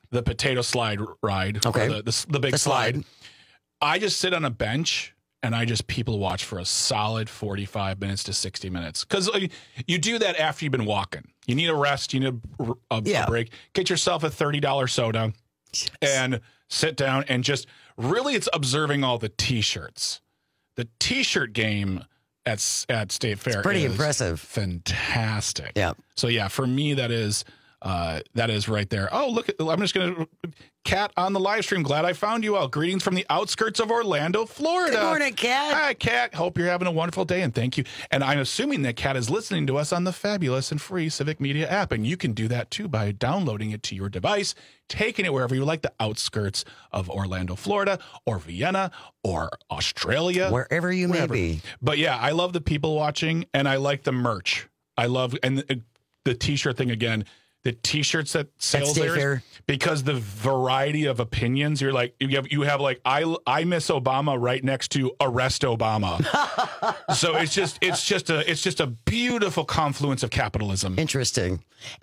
the potato slide ride.
Okay.
Or the big slide. I just sit on a bench and I just people watch for a solid 45 minutes to 60 minutes. Because you do that after you've been walking. You need a rest. You need a break. Get yourself a $30 soda and sit down and just really it's observing all the T-shirts. The T-shirt game at State Fair
pretty
is
impressive.
Fantastic.
Yeah.
So, yeah, for me, that is right there. Oh, look, I'm just going to, Kat on the live stream. Glad I found you all. Greetings from the outskirts of Orlando, Florida.
Good morning, Kat.
Hi, Kat. Hope you're having a wonderful day, and thank you. And I'm assuming that Kat is listening to us on the fabulous and free Civic Media app, and you can do that, too, by downloading it to your device, taking it wherever you like, the outskirts of Orlando, Florida, or Vienna, or Australia.
Wherever you may be.
But, yeah, I love the people watching, and I like the merch. I love, and the T-shirt thing again, the T-shirts that sales there, because the variety of opinions. You're like you have like I miss Obama right next to arrest Obama. So it's just a beautiful confluence of capitalism.
Interesting.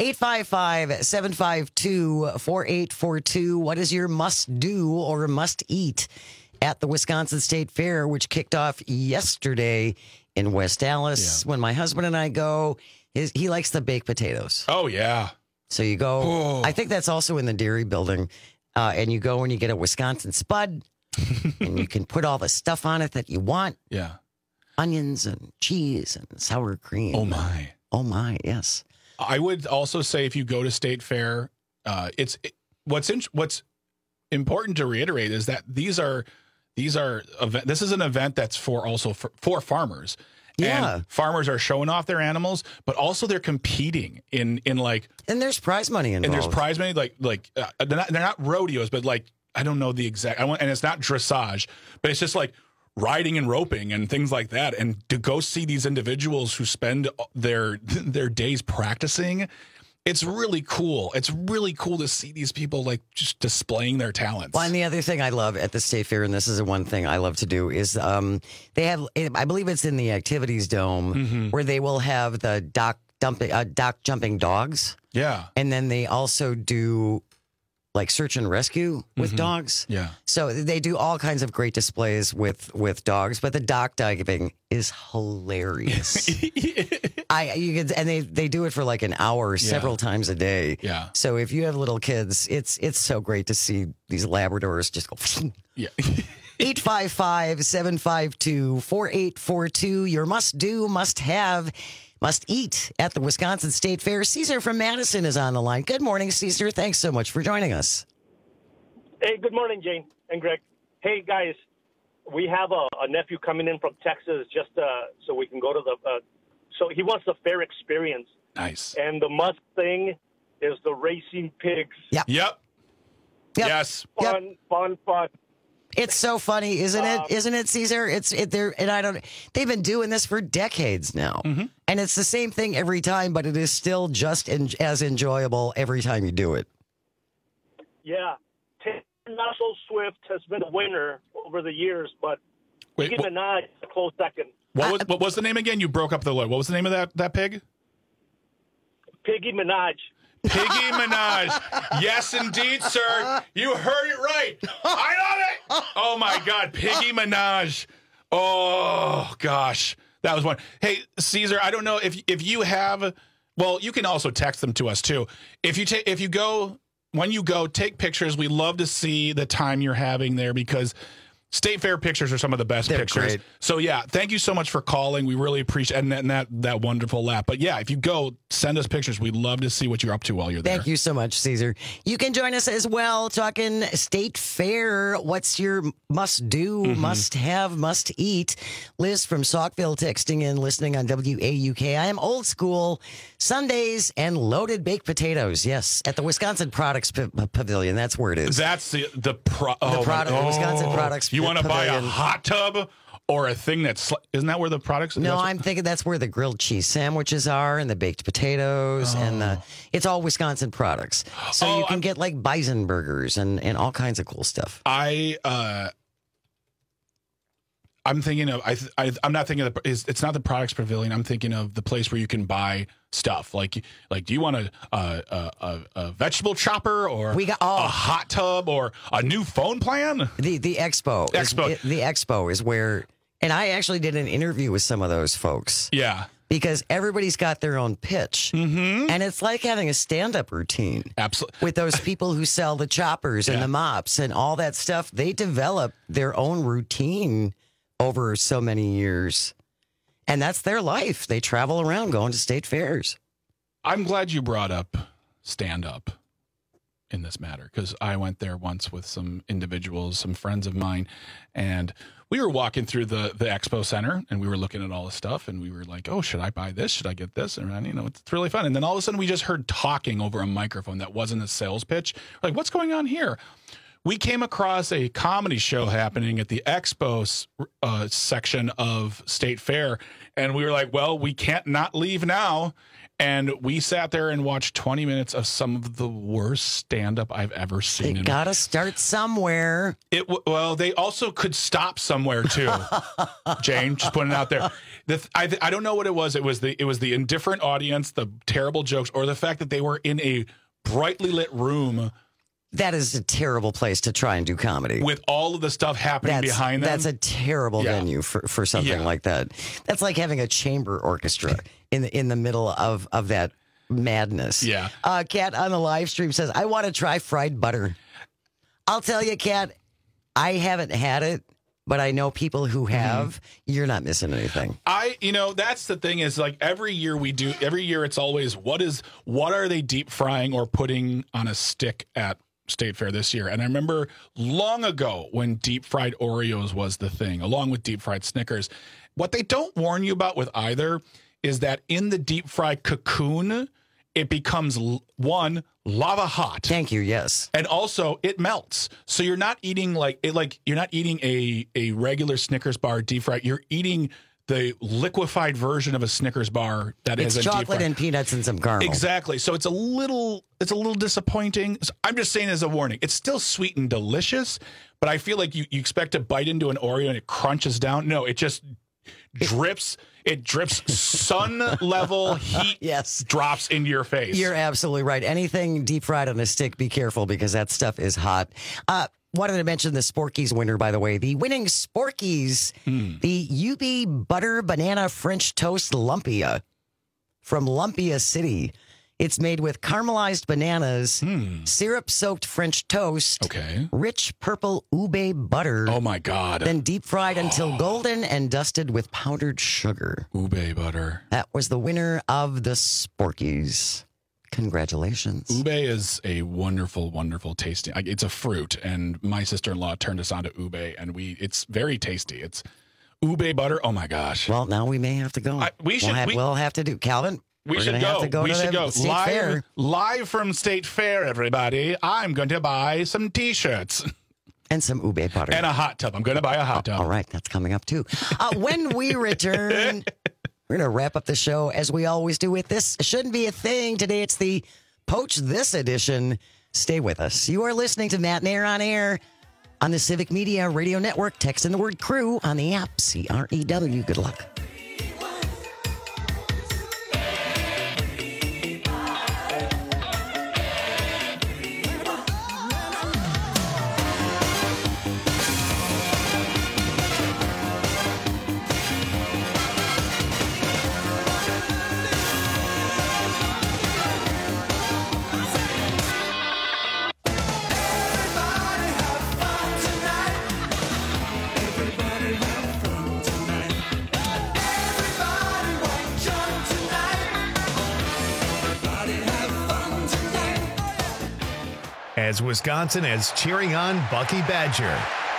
855-752-4842. What is your must do or must eat at the Wisconsin State Fair, which kicked off yesterday in West Allis? When my husband and I go, he likes the baked potatoes.
Oh yeah.
So you go, I think that's also in the dairy building, and you go and you get a Wisconsin Spud, and you can put all the stuff on it that you want.
Yeah.
Onions and cheese and sour cream.
Oh, my.
Oh, my, yes.
I would also say if you go to State Fair, what's important to reiterate is that this is an event that's for farmers.
Yeah.
And farmers are showing off their animals, but also they're competing in like.
And there's prize money involved.
And there's prize money they're not rodeos, but like I don't know the exact. And it's not dressage, but it's just like riding and roping and things like that. And to go see these individuals who spend their days practicing. It's really cool. It's really cool to see these people like just displaying their talents.
Well, and the other thing I love at the State Fair, and this is the one thing I love to do, is they have, I believe it's in the Activities Dome, where they will have the dock jumping dogs.
Yeah.
And then they also do like search and rescue with dogs.
Yeah.
So they do all kinds of great displays with dogs, but the dock diving is hilarious. They do it for like an hour several times a day.
Yeah.
So if you have little kids, it's so great to see these Labradors just go.
Yeah.
855-752-4842. Your must do, must have, must eat at the Wisconsin State Fair. Caesar from Madison is on the line. Good morning, Caesar. Thanks so much for joining us.
Hey, good morning, Jane and Greg. Hey, guys, we have a nephew coming in from Texas just so we can go to so he wants the fair experience.
Nice.
And the must thing is the racing pigs.
Yep. Yes.
Fun.
It's so funny, isn't it? Isn't it, Caesar? They've been doing this for decades now. And it's the same thing every time, but it is still just as enjoyable every time you do it.
Yeah. Not so Swift has been a winner over the years, but Nicki Minaj is a close second.
What was the name again? You broke up the What was the name of that pig?
Piggy Minaj.
Piggy Minaj. Yes, indeed, sir. You heard it right. I love it. Oh, my God. Piggy Minaj. Oh, gosh. That was one. Hey, Caesar, I don't know if you have, well, you can also text them to us, too. When you go, take pictures. We love to see the time you're having there because State Fair pictures are some of the best pictures.
Great.
So, yeah, thank you so much for calling. We really appreciate and that wonderful lap. But, yeah, if you go, send us pictures. We'd love to see what you're up to while you're there.
Thank you so much, Caesar. You can join us as well talking State Fair. What's your must do, must have, must eat? Liz from Saukville texting in, listening on WAUK. I am old school. Sundays and loaded baked potatoes. Yes, at the Wisconsin Products Pavilion. That's where it is.
That's the
Wisconsin Products
You want to buy a
Pavilion.
hot tub or a thing isn't that where the products?
No, I'm thinking that's where the grilled cheese sandwiches are and the baked potatoes and it's all Wisconsin products. So you can get like bison burgers and all kinds of cool stuff.
I I'm thinking of I'm not thinking of it's not the Products Pavilion. I'm thinking of the place where you can buy stuff. Like do you want a vegetable chopper or a hot tub or a new phone plan?
The Expo. The Expo is where, and I actually did an interview with some of those folks.
Yeah.
Because everybody's got their own pitch.
Mm-hmm.
And it's like having a stand-up routine.
Absolutely.
With those people who sell the choppers and the mops and all that stuff. They develop their own routine over so many years. And that's their life. They travel around going to state fairs.
I'm glad you brought up stand-up in this matter, because I went there once with some individuals, some friends of mine, and we were walking through the expo center, and we were looking at all the stuff, and we were like, oh, should I buy this? Should I get this? And, it's really fun. And then all of a sudden, we just heard talking over a microphone that wasn't a sales pitch. We're like, what's going on here? We came across a comedy show happening at the expo section of State Fair, and we were like, well, we can't not leave now. And we sat there and watched 20 minutes of some of the worst stand-up I've ever seen.
You got to start somewhere.
Well, they also could stop somewhere too. Jane, just putting it out there. I don't know what it was. It was the indifferent audience, the terrible jokes, or the fact that they were in a brightly lit room.
That is a terrible place to try and do comedy.
With all of the stuff happening behind them.
That's a terrible venue for something like that. That's like having a chamber orchestra in the middle of that madness.
Yeah.
Kat on the live stream says, I want to try fried butter. I'll tell you, Kat, I haven't had it, but I know people who have. You're not missing anything.
That's the thing is, like, every year it's always what are they deep frying or putting on a stick at State Fair this year. And I remember long ago when deep fried Oreos was the thing, along with deep fried Snickers. What they don't warn you about with either is that in the deep fried cocoon, it becomes lava hot.
Thank you. Yes.
And also it melts. So you're not eating you're not eating a regular Snickers bar deep fried. You're eating the liquefied version of a Snickers bar that is
it's chocolate and peanuts and some caramel.
Exactly. So it's a little disappointing. So I'm just saying as a warning. It's still sweet and delicious, but I feel like you expect to bite into an Oreo and it crunches down. No, it just drips. It drips sun level heat.
Yes,
drops into your face.
You're absolutely right. Anything deep fried on a stick, be careful because that stuff is hot. Wanted to mention the Sporkies winner, by the way. The winning Sporkies, the UB Butter Banana French Toast Lumpia from Lumpia City. It's made with caramelized bananas, syrup-soaked French toast, rich purple ube butter.
Oh, my God.
Then deep fried until golden and dusted with powdered sugar.
Ube butter.
That was the winner of the Sporkies. Congratulations.
Ube is a wonderful, wonderful tasting. It's a fruit, and my sister-in-law turned us on to ube, and it's very tasty. It's ube butter. Oh, my gosh.
Well, now we may have to go. We'll have to do. Calvin,
we should go. We should go. Live from State Fair, everybody. I'm going to buy some T-shirts.
And some ube butter.
And a hot tub. I'm going to buy a hot tub.
All right, that's coming up, too. When we return... We're going to wrap up the show as we always do with This Shouldn't Be a Thing. Today it's the Poach This edition. Stay with us. You are listening to Matt Nair on Air on the Civic Media Radio Network. Text in the word crew on the app, CREW. Good luck.
As Wisconsin is cheering on Bucky Badger.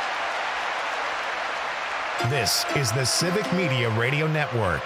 This is the Civic Media Radio Network.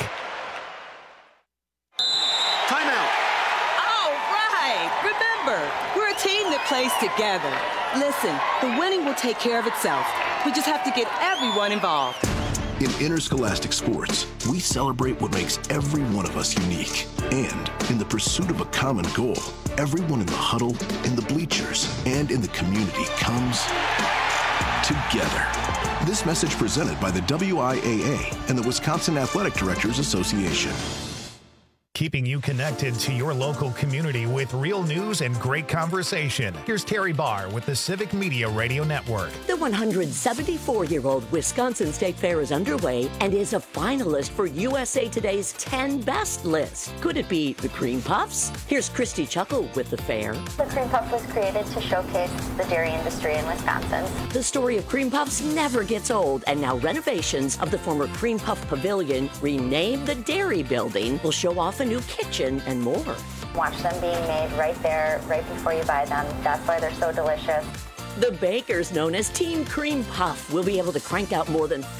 Timeout.
All right. Remember, we're a team that plays together. Listen, the winning will take care of itself. We just have to get everyone involved.
In interscholastic sports, we celebrate what makes every one of us unique. And in the pursuit of a common goal, everyone in the huddle, in the bleachers, and in the community comes together. This message presented by the WIAA and the Wisconsin Athletic Directors Association.
Keeping you connected to your local community with real news and great conversation. Here's Terry Barr with the Civic Media Radio Network.
The 174-year-old Wisconsin State Fair is underway and is a finalist for USA Today's 10 Best list. Could it be the Cream Puffs? Here's Christy Chuckle with the fair.
The Cream Puff was created to showcase the dairy industry in Wisconsin.
The story of Cream Puffs never gets old, and now renovations of the former Cream Puff Pavilion, renamed the Dairy Building, will show off a new kitchen and more.
Watch them being made right there, right before you buy them. That's why they're so delicious.
The bakers known as Team Cream Puff will be able to crank out more than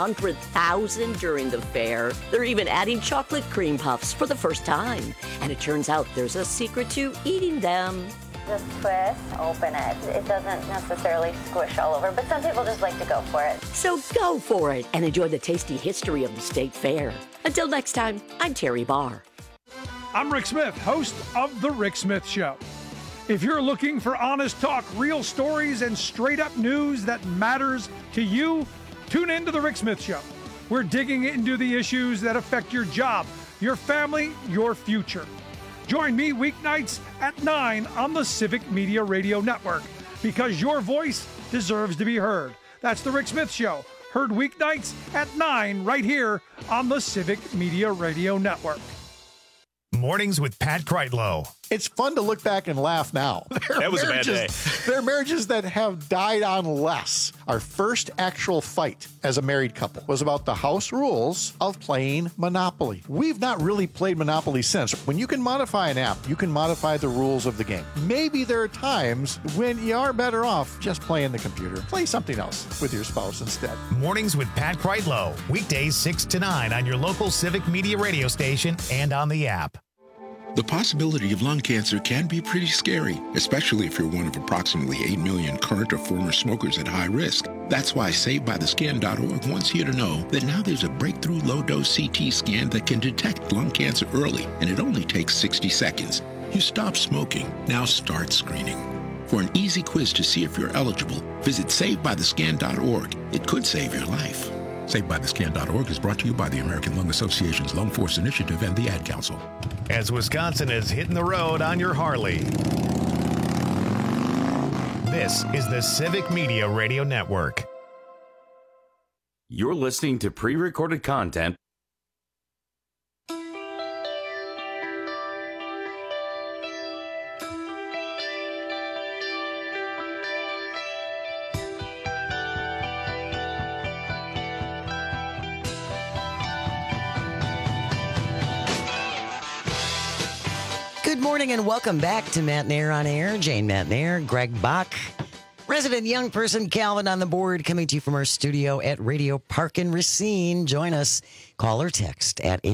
400,000 during the fair. They're even adding chocolate cream puffs for the first time. And it turns out there's a secret to eating them.
Just twist, open it. It doesn't necessarily squish all over, but some people just like to go for it.
So go for it and enjoy the tasty history of the State Fair. Until next time, I'm Terry Barr.
I'm Rick Smith, host of The Rick Smith Show. If you're looking for honest talk, real stories, and straight-up news that matters to you, tune in to The Rick Smith Show. We're digging into the issues that affect your job, your family, your future. Join me weeknights at 9 on the Civic Media Radio Network, because your voice deserves to be heard. That's The Rick Smith Show, heard weeknights at 9 right here on the Civic Media Radio Network.
Mornings with Pat Kreitlow.
It's fun to look back and laugh now.
That was a bad day.
There are marriages that have died on less. Our first actual fight as a married couple was about the house rules of playing Monopoly. We've not really played Monopoly since. When you can modify an app, you can modify the rules of the game. Maybe there are times when you are better off just playing the computer. Play something else with your spouse instead.
Mornings with Pat Kreitlow. Weekdays 6 to 9 on your local Civic Media radio station and on the app.
The possibility of lung cancer can be pretty scary, especially if you're one of approximately 8 million current or former smokers at high risk. That's why SaveByTheScan.org wants you to know that now there's a breakthrough low-dose CT scan that can detect lung cancer early, and it only takes 60 seconds. You stop smoking, now start screening. For an easy quiz to see if you're eligible, visit SaveByTheScan.org. It could save your life. SaveByTheScan.org is brought to you by the American Lung Association's Lung Force Initiative and the Ad Council.
As Wisconsin is hitting the road on your Harley. This is the Civic Media Radio Network.
You're listening to pre-recorded content.
Good morning and welcome back to Matt Nair on Air. Jane Matt Nair, Greg Bach, resident young person Calvin on the board, coming to you from our studio at Radio Park in Racine. Join us. Call or text at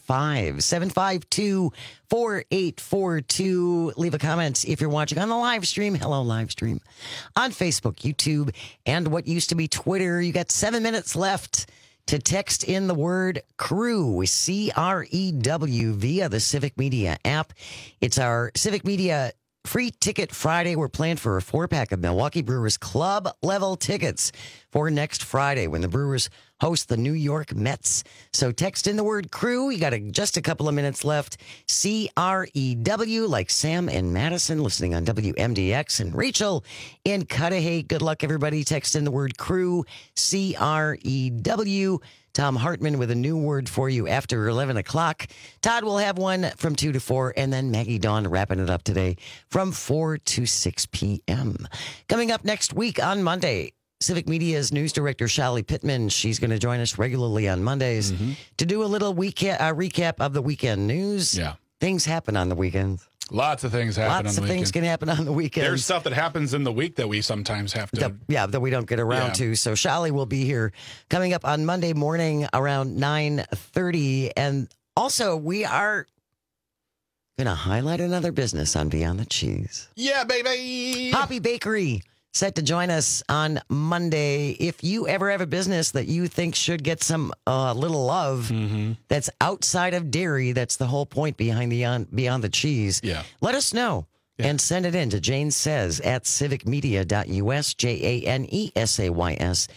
855-752-4842. Leave a comment if you're watching on the live stream. Hello, live stream. On Facebook, YouTube, and what used to be Twitter. You got 7 minutes left to text in the word CREW, C-R-E-W, via the Civic Media app. It's our Civic Media Free Ticket Friday. We're playing for a 4-pack of Milwaukee Brewers club level tickets for next Friday when the Brewers host the New York Mets. So text in the word CREW. You got just a couple of minutes left. C-R-E-W, like Sam and Madison listening on WMDX, and Rachel in Cudahy. Good luck, everybody. Text in the word CREW, C-R-E-W. Tom Hartman with a new word for you after 11 o'clock. Todd will have one from 2 to 4, and then Maggie Dawn wrapping it up today from 4 to 6 p.m. Coming up next week on Monday, Civic Media's news director, Shali Pittman. She's going to join us regularly on Mondays to do a little recap of the weekend news.
Yeah.
Things happen on the weekends.
Lots of things happen on the weekend.
Lots of things can happen on the weekend.
There's stuff that happens in the week that we sometimes have to...
that we don't get around to. So Shali will be here coming up on Monday morning around 9:30. And also, we are going to highlight another business on Beyond the Cheese.
Yeah, baby!
Poppy Bakery. Set to join us on Monday. If you ever have a business that you think should get some little love that's outside of dairy, that's the whole point behind Beyond the Cheese.
Yeah.
Let us know and send it in to Jane Says at civicmedia.us, JANESAYS.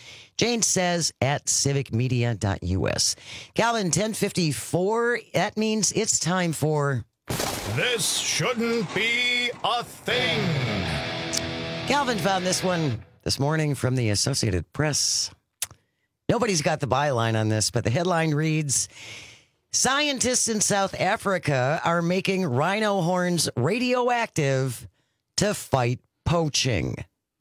Jane says at civicmedia.us. Calvin, 10:54. That means it's time for...
This shouldn't be a thing.
Calvin found this one this morning from the Associated Press. Nobody's got the byline on this, but the headline reads, scientists in South Africa are making rhino horns radioactive to fight poaching.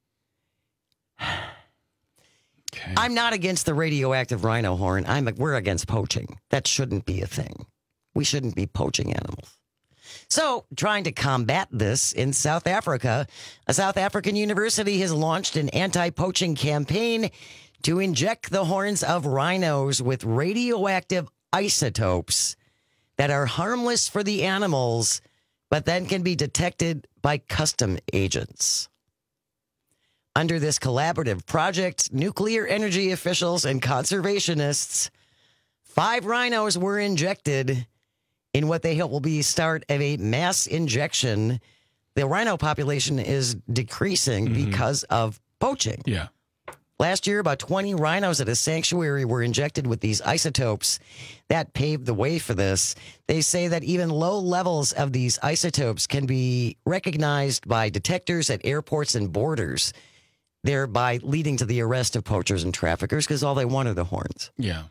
Okay. I'm not against the radioactive rhino horn. We're against poaching. That shouldn't be a thing. We shouldn't be poaching animals. So, trying to combat this in South Africa, a South African university has launched an anti-poaching campaign to inject the horns of rhinos with radioactive isotopes that are harmless for the animals, but then can be detected by custom agents. Under this collaborative project, nuclear energy officials and conservationists, 5 rhinos were injected in what they hope will be the start of a mass injection. The rhino population is decreasing because of poaching.
Yeah.
Last year, about 20 rhinos at a sanctuary were injected with these isotopes. That paved the way for this. They say that even low levels of these isotopes can be recognized by detectors at airports and borders, thereby leading to the arrest of poachers and traffickers because all they want are the horns.
Yeah.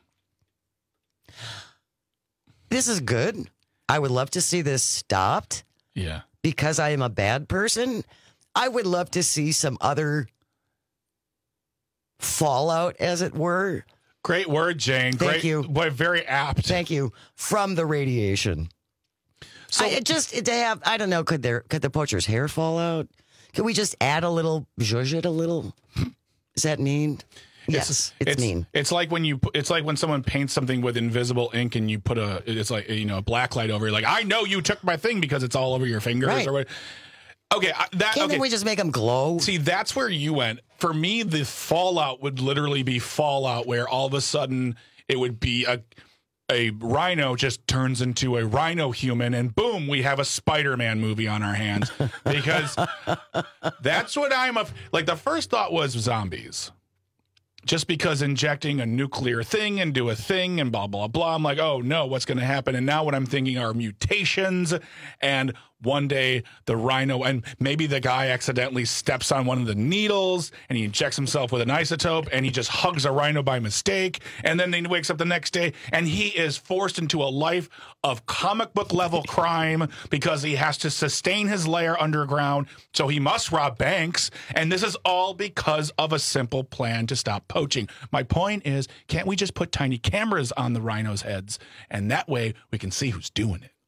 This is good. I would love to see this stopped.
Yeah.
Because I am a bad person. I would love to see some other fallout, as it were.
Great word, Jane.
Thank you.
But very apt.
Thank you. From the radiation. So I don't know, could the poacher's hair fall out? Could we just add a little, zhuzh it a little? Does that mean? Yes, it's mean.
It's like when someone paints something with invisible ink and you put a black light over it. Like, I know you took my thing because it's all over your fingers.
Right.
Or what. Okay,
Can't we just make them glow?
See, that's where you went. For me, the fallout would literally be fallout, where all of a sudden it would be a rhino just turns into a rhino human, and boom, we have a Spider-Man movie on our hands. Because that's what like. The first thought was zombies. Just because injecting a nuclear thing into a thing and blah, blah, blah. I'm like, oh, no, what's going to happen? And now what I'm thinking are mutations. And one day the rhino, and maybe the guy accidentally steps on one of the needles and he injects himself with an isotope and he just hugs a rhino by mistake. And then he wakes up the next day and he is forced into a life of comic book level crime because he has to sustain his lair underground. So he must rob banks. And this is all because of a simple plan to stop poaching. My point is, can't we just put tiny cameras on the rhinos' heads? And that way we can see who's doing it.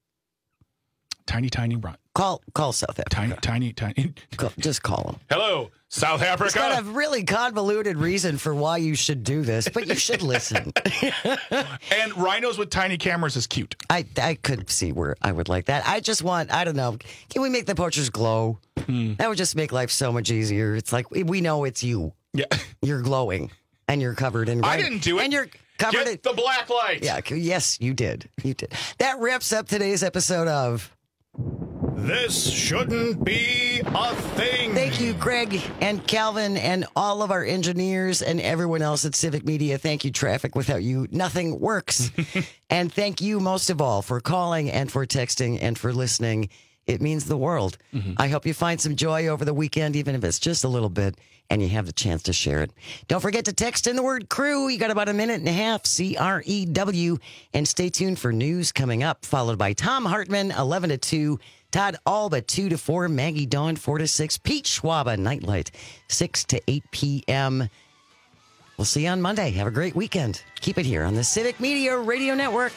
Tiny run.
Call South Africa.
Tiny.
Just call them.
Hello, South Africa.
It's got a really convoluted reason for why you should do this, but you should listen.
And rhinos with tiny cameras is cute.
I could see where I would like that. I just want, I don't know, can we make the poachers glow? That would just make life so much easier. It's like, we know it's you.
Yeah.
You're glowing, and you're covered in...
I didn't do it.
And you're covered
in... the black light.
Yeah, yes, you did. You did. That wraps up today's episode of...
This shouldn't be a thing.
Thank you, Greg and Calvin and all of our engineers and everyone else at Civic Media. Thank you, Traffic. Without you, nothing works. And thank you most of all for calling and for texting and for listening. It means the world. I hope you find some joy over the weekend, even if it's just a little bit, and you have the chance to share it. Don't forget to text in the word crew. You got about a minute and a half, CREW. And stay tuned for news coming up, followed by Tom Hartman, 11 to 2. Todd Alba, 2 to 4. Maggie Dawn, 4 to 6. Pete Schwaba, Nightlight, 6 to 8 p.m. We'll see you on Monday. Have a great weekend. Keep it here on the Civic Media Radio Network.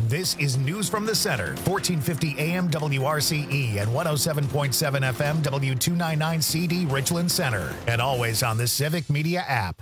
This is News from the Center, 1450 AM WRCE and 107.7 FM W299 CD Richland Center. And always on the Civic Media app.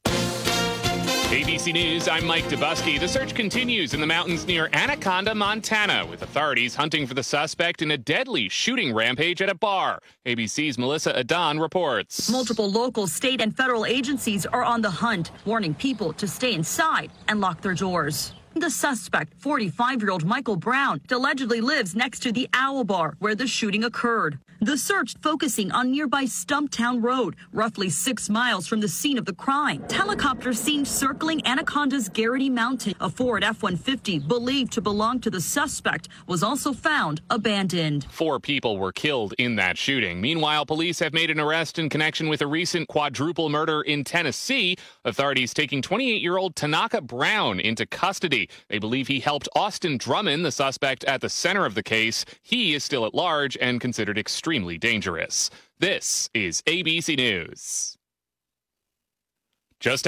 ABC News, I'm Mike Dubusky. The search continues in the mountains near Anaconda, Montana, with authorities hunting for the suspect in a deadly shooting rampage at a bar. ABC's Melissa Adon reports.
Multiple local, state, and federal agencies are on the hunt, warning people to stay inside and lock their doors. The suspect, 45-year-old Michael Brown, allegedly lives next to the Owl Bar where the shooting occurred. The search focusing on nearby Stumptown Road, roughly 6 miles from the scene of the crime. Helicopters seen circling Anaconda's Garrity Mountain. A Ford F-150 believed to belong to the suspect was also found abandoned.
4 people were killed in that shooting. Meanwhile, police have made an arrest in connection with a recent quadruple murder in Tennessee. Authorities taking 28-year-old Tanaka Brown into custody. They believe he helped Austin Drummond, the suspect at the center of the case. He is still at large and considered extremely dangerous. This is ABC News. Just